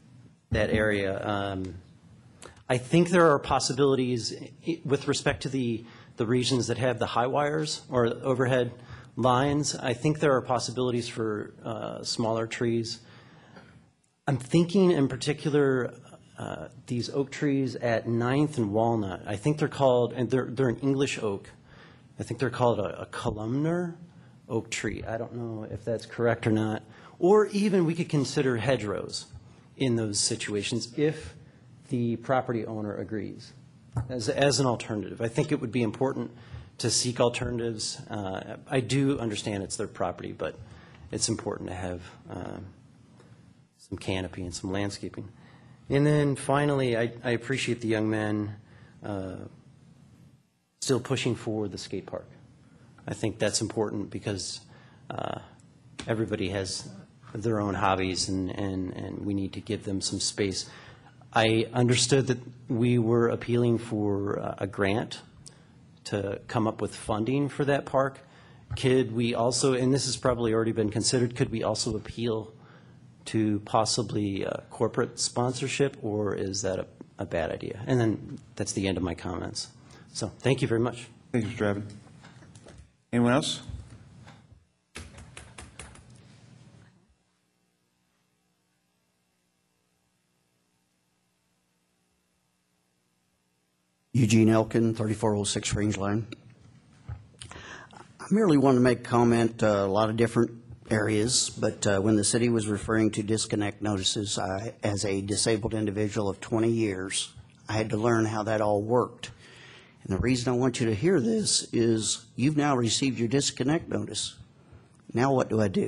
S22: that area. Um, I think there are possibilities i- with respect to the, the regions that have the high wires or overhead lines. I think there are possibilities for uh, smaller trees. I'm thinking in particular uh, these oak trees at Ninth and Walnut. I think they're called, and they're, they're an English oak. I think they're called a, a columnar oak tree. I don't know if that's correct or not. Or even we could consider hedgerows in those situations if the property owner agrees as, as an alternative. I think it would be important to seek alternatives. Uh, I do understand it's their property, but it's important to have uh, some canopy and some landscaping. And then finally, I, I appreciate the young men uh, still pushing for the skate park. I think that's important because uh, everybody has their own hobbies, and, and, and we need to give them some space. I understood that we were appealing for uh, a grant to come up with funding for that park. Could we also, and this has probably already been considered, could we also appeal to possibly uh, corporate sponsorship, or is that a, a bad idea? And then that's the end of my comments. So thank you very much.
S1: Thank you, Mister Draven. Anyone else?
S9: Eugene Elkin, thirty-four oh six Rangeline. I merely want to make a comment, uh, a lot of different areas, but uh, when the city was referring to disconnect notices, I, as a disabled individual of twenty years, I had to learn how that all worked. And the reason I want you to hear this is you've now received your disconnect notice. Now what do I do?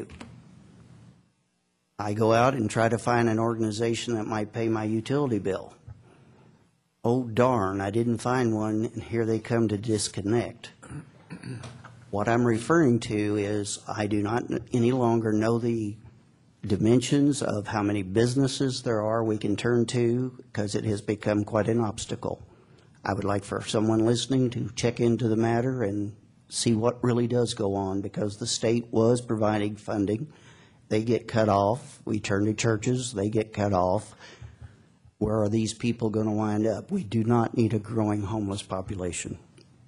S9: I go out and try to find an organization that might pay my utility bill. Oh, darn, I didn't find one, and here they come to disconnect. What I'm referring to is I do not any longer know the dimensions of how many businesses there are we can turn to because it has become quite an obstacle. I would like for someone listening to check into the matter and see what really does go on, because the state was providing funding. They get cut off. We turn to churches. They get cut off. Where are these people going to wind up? We do not need a growing homeless population.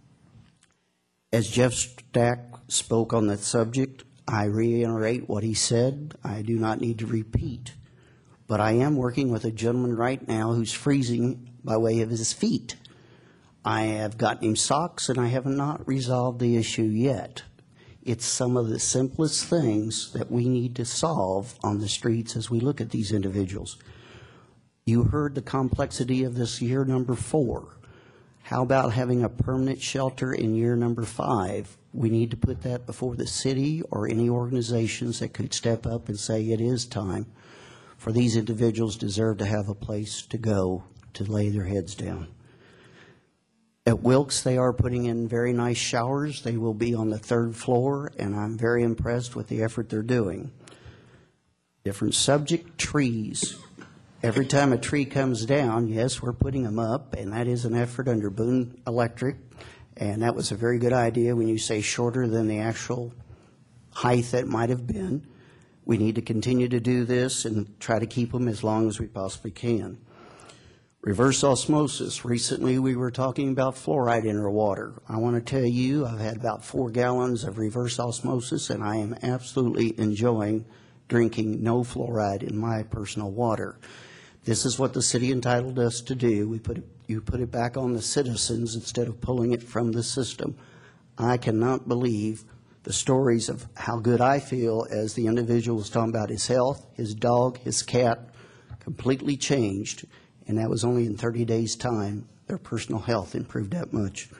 S9: As Jeff Stack spoke on that subject, I reiterate what he said. I do not need to repeat. But I am working with a gentleman right now who's freezing by way of his feet. I have gotten him socks, and I have not resolved the issue yet. It's some of the simplest things that we need to solve on the streets as we look at these individuals. You heard the complexity of this year number four. How about having a permanent shelter in year number five? We need to put that before the city or any organizations that could step up and say it is time, for these individuals deserve to have a place to go to lay their heads down. At Wilkes, they are putting in very nice showers. They will be on the third floor, and I'm very impressed with the effort they're doing. Different subject, trees. Every time a tree comes down, yes, we're putting them up, and that is an effort under Boone Electric, and that was a very good idea when you say shorter than the actual height that might have been. We need to continue to do this and try to keep them as long as we possibly can. Reverse osmosis. Recently, we were talking about fluoride in our water. I want to tell you, I've had about four gallons of reverse osmosis, and I am absolutely enjoying drinking no fluoride in my personal water. This is what the city entitled us to do. We put it, you put it back on the citizens instead of pulling it from the system. I cannot believe the stories of how good I feel as the individual was talking about his health, his dog, his cat, completely changed. And that was only in thirty days' time. Their personal health improved that much.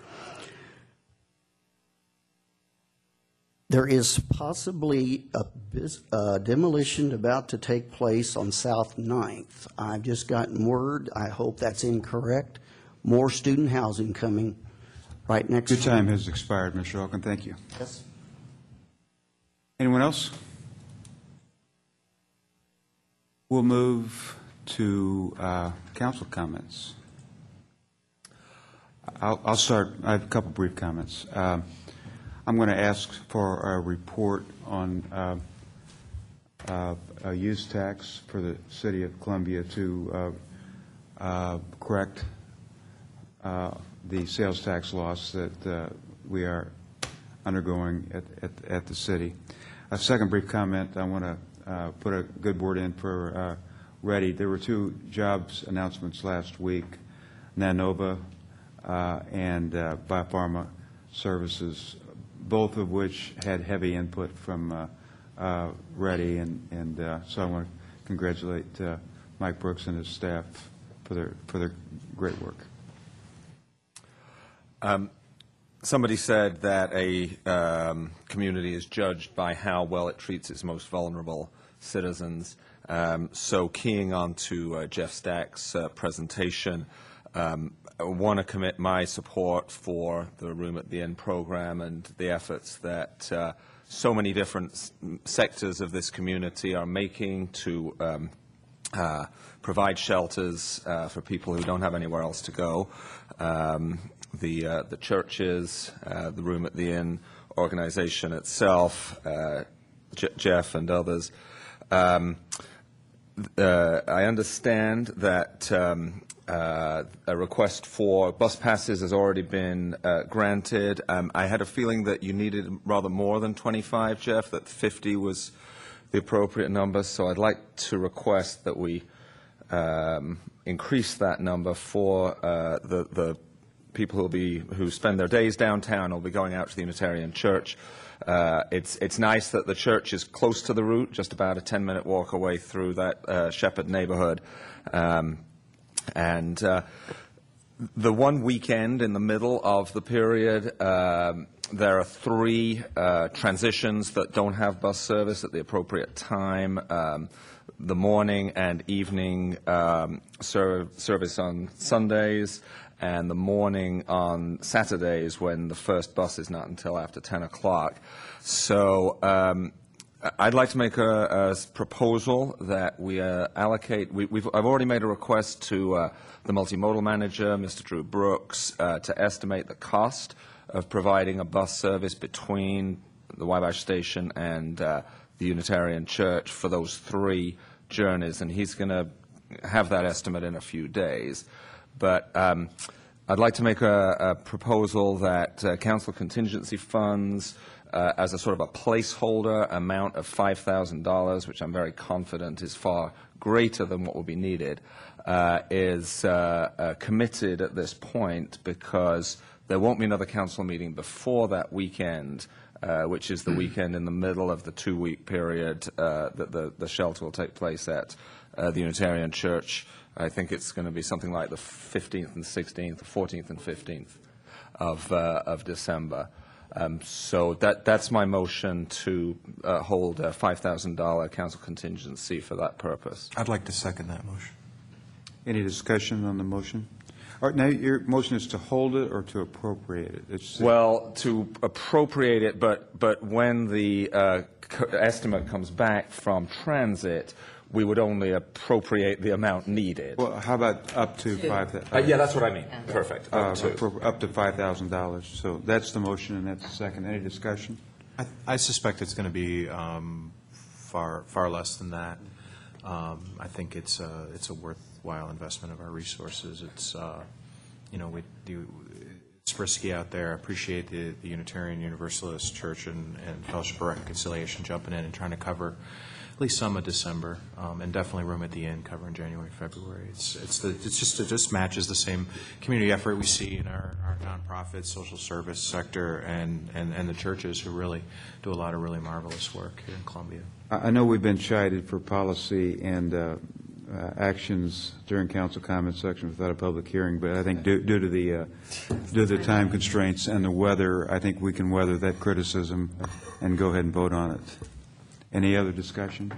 S9: There is possibly a bis- uh, demolition about to take place on South ninth. I've just gotten word, I hope that's incorrect, more student housing coming right next.
S1: Your time has expired, Mister Elkin. Thank you.
S9: Yes.
S1: Anyone else? We'll move to uh, council comments. I'll, I'll start. I have a couple brief comments. Um, I'm going to ask for a report on uh, uh, a use tax for the city of Columbia to uh, uh, correct uh, the sales tax loss that uh, we are undergoing at, at, at the city. A second brief comment, I want to uh, put a good word in for uh, Ready. There were two jobs announcements last week, Nanova uh, and uh, Biopharma Services, both of which had heavy input from uh, uh, Ready, and, and uh, so I want to congratulate uh, Mike Brooks and his staff for their, for their great work.
S14: Um, somebody said that a um, community is judged by how well it treats its most vulnerable citizens. Um, so keying on to uh, Jeff Stack's uh, presentation, um, I want to commit my support for the Room at the Inn program and the efforts that uh, so many different s sectors of this community are making to um, uh, provide shelters uh, for people who don't have anywhere else to go. Um, the, uh, the churches, uh, the Room at the Inn organization itself, uh, J Jeff and others. Um, uh, I understand that um, uh, a request for bus passes has already been uh, granted. Um, I had a feeling that you needed rather more than twenty-five, Jeff, that fifty was the appropriate number, so I'd like to request that we um, increase that number for uh, the, the people who will be, who spend their days downtown, will be going out to the Unitarian Church. Uh, it's, it's nice that the church is close to the route, just about a ten-minute walk away through that uh, Shepherd neighborhood. Um, and uh, the one weekend in the middle of the period, um, there are three uh, transitions that don't have bus service at the appropriate time. Um, the morning and evening um, serv service on Sundays, and the morning on Saturdays when the first bus is not until after ten o'clock. So um, I'd like to make a, a proposal that we uh, allocate, we, we've, I've already made a request to uh, the multimodal manager, Mister Drew Brooks, uh, to estimate the cost of providing a bus service between the Wabash Station and uh, the Unitarian Church for those three journeys, and he's going to have that estimate in a few days. But um, I'd like to make a, a proposal that uh, council contingency funds, uh, as a sort of a placeholder amount of five thousand dollars, which I'm very confident is far greater than what will be needed, uh, is uh, uh, committed at this point, because there won't be another council meeting before that weekend, uh, which is the weekend in the middle of the two-week period uh, that the, the shelter will take place at uh, the Unitarian Church. I think it's going to be something like the fifteenth and sixteenth, the fourteenth and fifteenth of, uh, of December. Um, so that, that's my motion to uh, hold a five thousand dollar council contingency for that purpose.
S15: I'd like to second that motion.
S1: Any discussion on the motion? All right, now your motion is to hold it or to appropriate it? It's
S14: Well, to appropriate it, but, but when the uh, estimate comes back from transit, we would only appropriate the amount needed.
S1: Well, how about up to five thousand?
S14: Uh, yeah, that's what I mean. Perfect. Up
S1: Uh,
S14: to.
S1: appro- Up to five thousand dollars. So that's the motion, and that's the second. Any discussion?
S15: I, I suspect it's going to be um, far far less than that. Um, I think it's a, it's a worthwhile investment of our resources. It's uh, you know we do. It's risky out there. I appreciate the, the Unitarian Universalist Church and, and Fellowship of Reconciliation jumping in and trying to cover at least some of December, um, and definitely Room at the Inn covering January, February. It's it's the it's just it just matches the same community effort we see in our, our nonprofit, social service sector, and, and and the churches who really do a lot of really marvelous work here in Columbia.
S1: I I know we've been chided for policy and uh, uh, actions during council comment section without a public hearing, but I think due, due to the uh, due to the time constraints and the weather, I think we can weather that criticism and go ahead and vote on it. Any other discussion?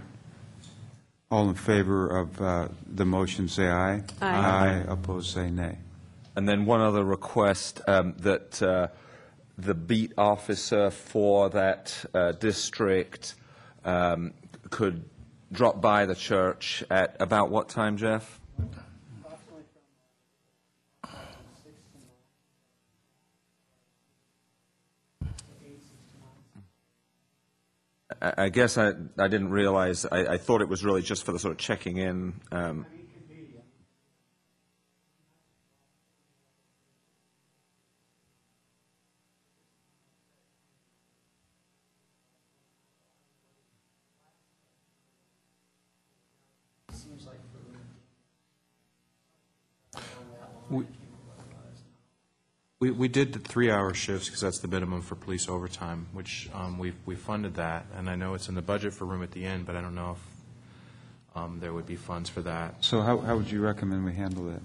S1: All in favor of uh, the motion, say aye.
S3: Aye.
S1: Aye. Opposed, say nay.
S14: And then one other request, um, that uh, the beat officer for that uh, district um, could drop by the church at about what time, Jeff? I I guess I, I didn't realize, I, I thought it was really just for the sort of checking in. Um,
S15: We- We, we did the three-hour shifts because that's the minimum for police overtime, which um, we we funded that, and I know it's in the budget for room at the inn, but I don't know if um, there would be funds for that.
S1: So how, how would you recommend we handle that?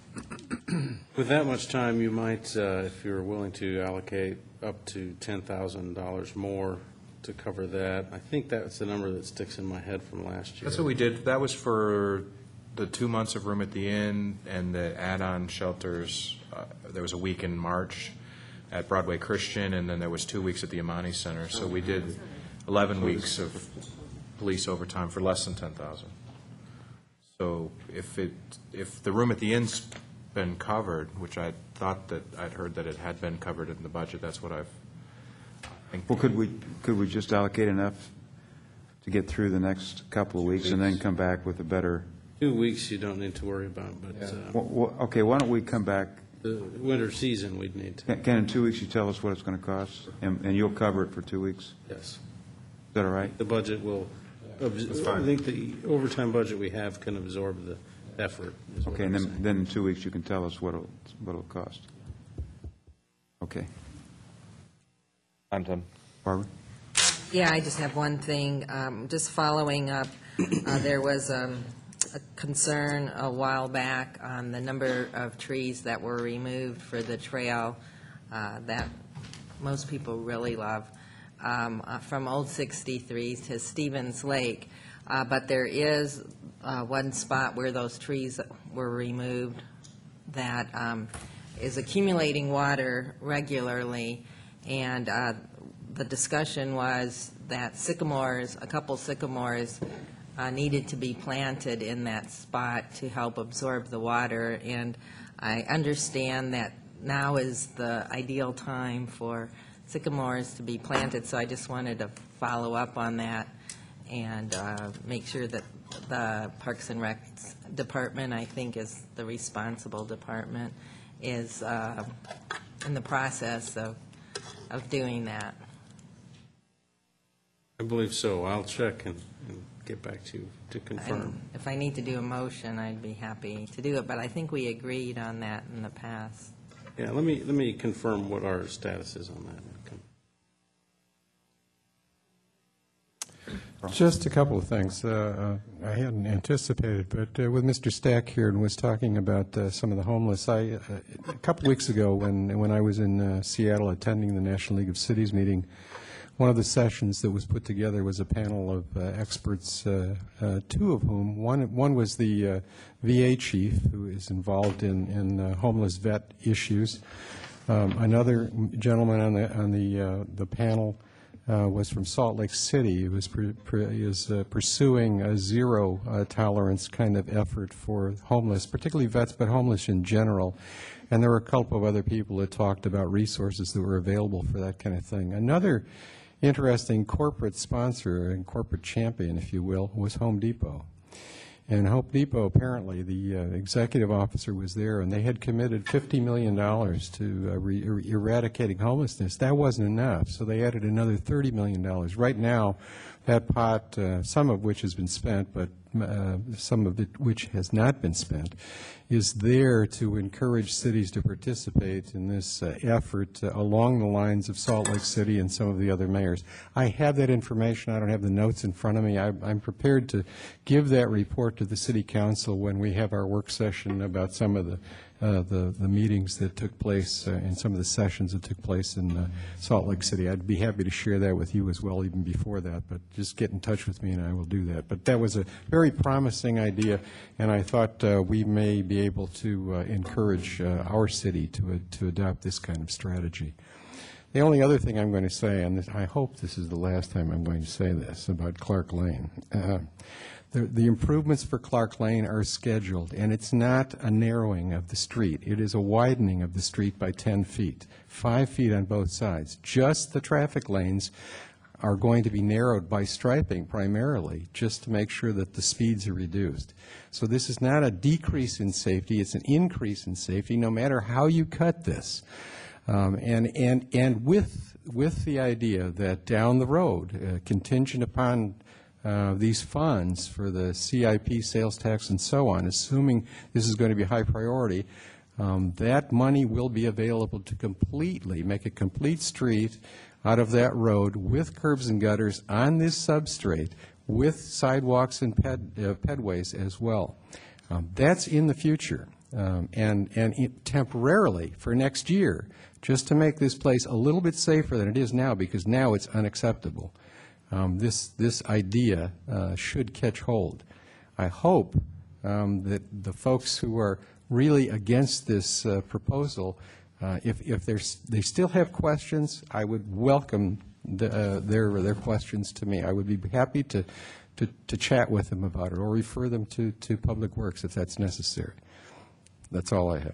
S20: With that much time, you might, uh, if you're willing to allocate up to ten thousand dollars more to cover that. I think that's the number that sticks in my head from last year.
S15: That's what we did. That was for the two months of room at the inn and the add-on shelters. Uh, there was a week in March at Broadway Christian, and then there was two weeks at the Imani Center. So we did eleven weeks of police overtime for less than ten thousand. So if it, if the room at the inn's been covered, which I thought that, I'd heard that it had been covered in the budget, that's what I've, I think.
S1: Well, could we, could we just allocate enough to get through the next couple of weeks and then come back with a better?
S20: Two weeks you don't need to worry about, but uh,
S1: Well, well, okay, why don't we come back?
S20: the winter season we'd need to.
S1: Can, can in two weeks you tell us what it's going to cost? And, and you'll cover it for two weeks?
S20: Yes.
S1: Is that all right?
S20: The budget will, abs- I think the overtime budget we have can absorb the effort. is what
S1: Okay,
S20: I'm
S1: and then,
S20: saying.
S1: then in two weeks you can tell us what it'll, what it'll cost. Okay.
S14: I'm done.
S1: Barbara?
S5: Yeah, I just have one thing, um, just following up, uh, there was um, a concern a while back on the number of trees that were removed for the trail uh, that most people really love, um, uh, from Old sixty-three to Stevens Lake. Uh, But there is uh, one spot where those trees were removed that um, is accumulating water regularly, and uh, the discussion was that sycamores, a couple sycamores, uh, needed to be planted in that spot to help absorb the water. And I understand that now is the ideal time for sycamores to be planted, so I just wanted to follow up on that and uh, make sure that the Parks and Rec Department, I think is the responsible department, is uh, in the process of, of doing that.
S20: I believe so. I'll check and, and get back to you to confirm.
S5: And if I need to do a motion, I'd be happy to do it, but I think we agreed on that in the past.
S20: Yeah, let me, let me confirm what our status is on that.
S4: Just a couple of things. Uh, uh, I hadn't anticipated, but uh, with Mister Stack here and was talking about uh, some of the homeless, I, uh, a couple weeks ago when, when I was in uh, Seattle attending the National League of Cities meeting, one of the sessions that was put together was a panel of uh, experts, uh, uh, two of whom, one, one was the uh, V A chief who is involved in, in uh, homeless vet issues. Um, another gentleman on the, on the, uh, the panel Uh, was from Salt Lake City. He was pr- pr- is uh, pursuing a zero uh, tolerance kind of effort for homeless, particularly vets, but homeless in general. And there were a couple of other people that talked about resources that were available for that kind of thing. Another interesting corporate sponsor and corporate champion, if you will, was Home Depot. And Home Depot, apparently, the uh, executive officer was there, and they had committed fifty million dollars to uh, re- er- eradicating homelessness. That wasn't enough, so they added another thirty million dollars. Right now, that pot, uh, some of which has been spent, but uh, some of it which has not been spent, is there to encourage cities to participate in this uh, effort uh, along the lines of Salt Lake City and some of the other mayors. I have that information. I don't have the notes in front of me. I, I'm prepared to give that report to the City Council when we have our work session about some of the uh, the, the meetings that took place uh, and some of the sessions that took place in uh, Salt Lake City. I'd be happy to share that with you as well even before that, but just get in touch with me and I will do that. But that was a very promising idea, and I thought uh, we may be able to uh, encourage uh, our city to, uh, to adopt this kind of strategy. The only other thing I'm going to say, and this, I hope this is the last time I'm going to say this about Clark Lane, uh, the, the improvements for Clark Lane are scheduled, and it's not a narrowing of the street. It is a widening of the street by ten feet, five feet on both sides. Just the traffic lanes are going to be narrowed by striping primarily, just to make sure that the speeds are reduced. So this is not a decrease in safety, it's an increase in safety, no matter how you cut this. Um, and and, and with, with the idea that down the road, uh, contingent upon uh, these funds for the C I P, sales tax, and so on, assuming this is going to be high priority, um, that money will be available to completely make a complete street out of that road with curbs and gutters on this substrate, with sidewalks and ped, uh, pedways as well. Um, that's in the future, um, and, and it temporarily for next year, just to make this place a little bit safer than it is now, because now it's unacceptable. Um, this, this idea uh, should catch hold. I hope um, that the folks who are really against this uh, proposal, uh, if, if there's, they still have questions, I would welcome the, uh, their, their questions to me. I would be happy to, to, to chat with them about it or refer them to, to Public Works if that's necessary. That's all I have.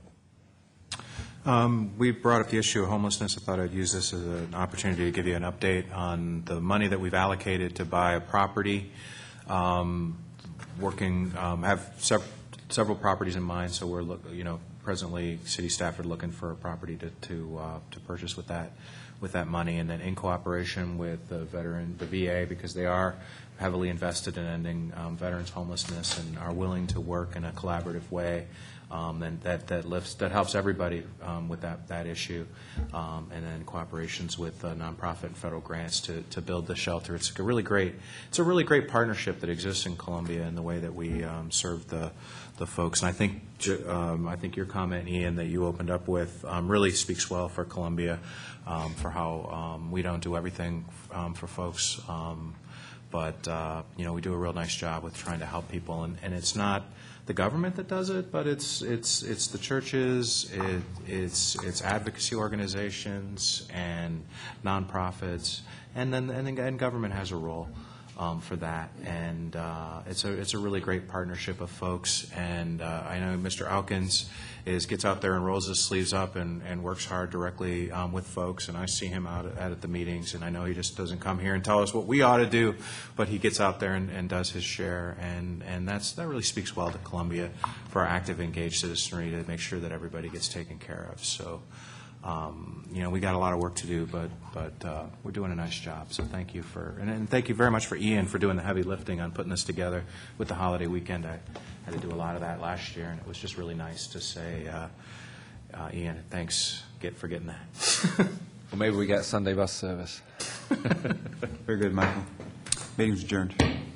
S15: Um, we brought up the issue of homelessness. I thought I'd use this as an opportunity to give you an update on the money that we've allocated to buy a property. Um, working, um, have sev several properties in mind, so we're, look, you know, presently city staff are looking for a property to to, uh, to purchase with that with that money, and then in cooperation with the veteran, the V A, because they are heavily invested in ending um, veterans' homelessness and are willing to work in a collaborative way. Um, and that, that lifts, that helps everybody um, with that, that issue, um, and then cooperations with uh, nonprofit and federal grants to, to build the shelter. It's a really great, it's a really great partnership that exists in Columbia in the way that we um, serve the, the folks. And I think, um, I think your comment, Ian, that you opened up with um, really speaks well for Columbia, um, for how um, we don't do everything um, for folks, um, but uh, you know, we do a real nice job with trying to help people, and, and it's not the government that does it, but it's it's it's the churches, it, it's it's advocacy organizations and nonprofits, and then and, then, and government has a role um, for that, and uh, it's a it's a really great partnership of folks. And uh, I know Mister Alkins is gets out there and rolls his sleeves up and, and works hard directly um, with folks, and I see him out at, at the meetings, and I know he just doesn't come here and tell us what we ought to do, but he gets out there and, and does his share, and, and that's that really speaks well to Columbia for our active, engaged citizenry to make sure that everybody gets taken care of. So, um, you know, we got a lot of work to do, but but uh, we're doing a nice job. So thank you for, and, and thank you very much for Ian for doing the heavy lifting on putting this together with the holiday weekend. I had to do a lot of that last year, and it was just really nice to say, uh, uh, Ian, thanks get for getting that.
S14: Well, maybe we get Sunday bus service.
S1: Very good, Michael. Meeting's adjourned.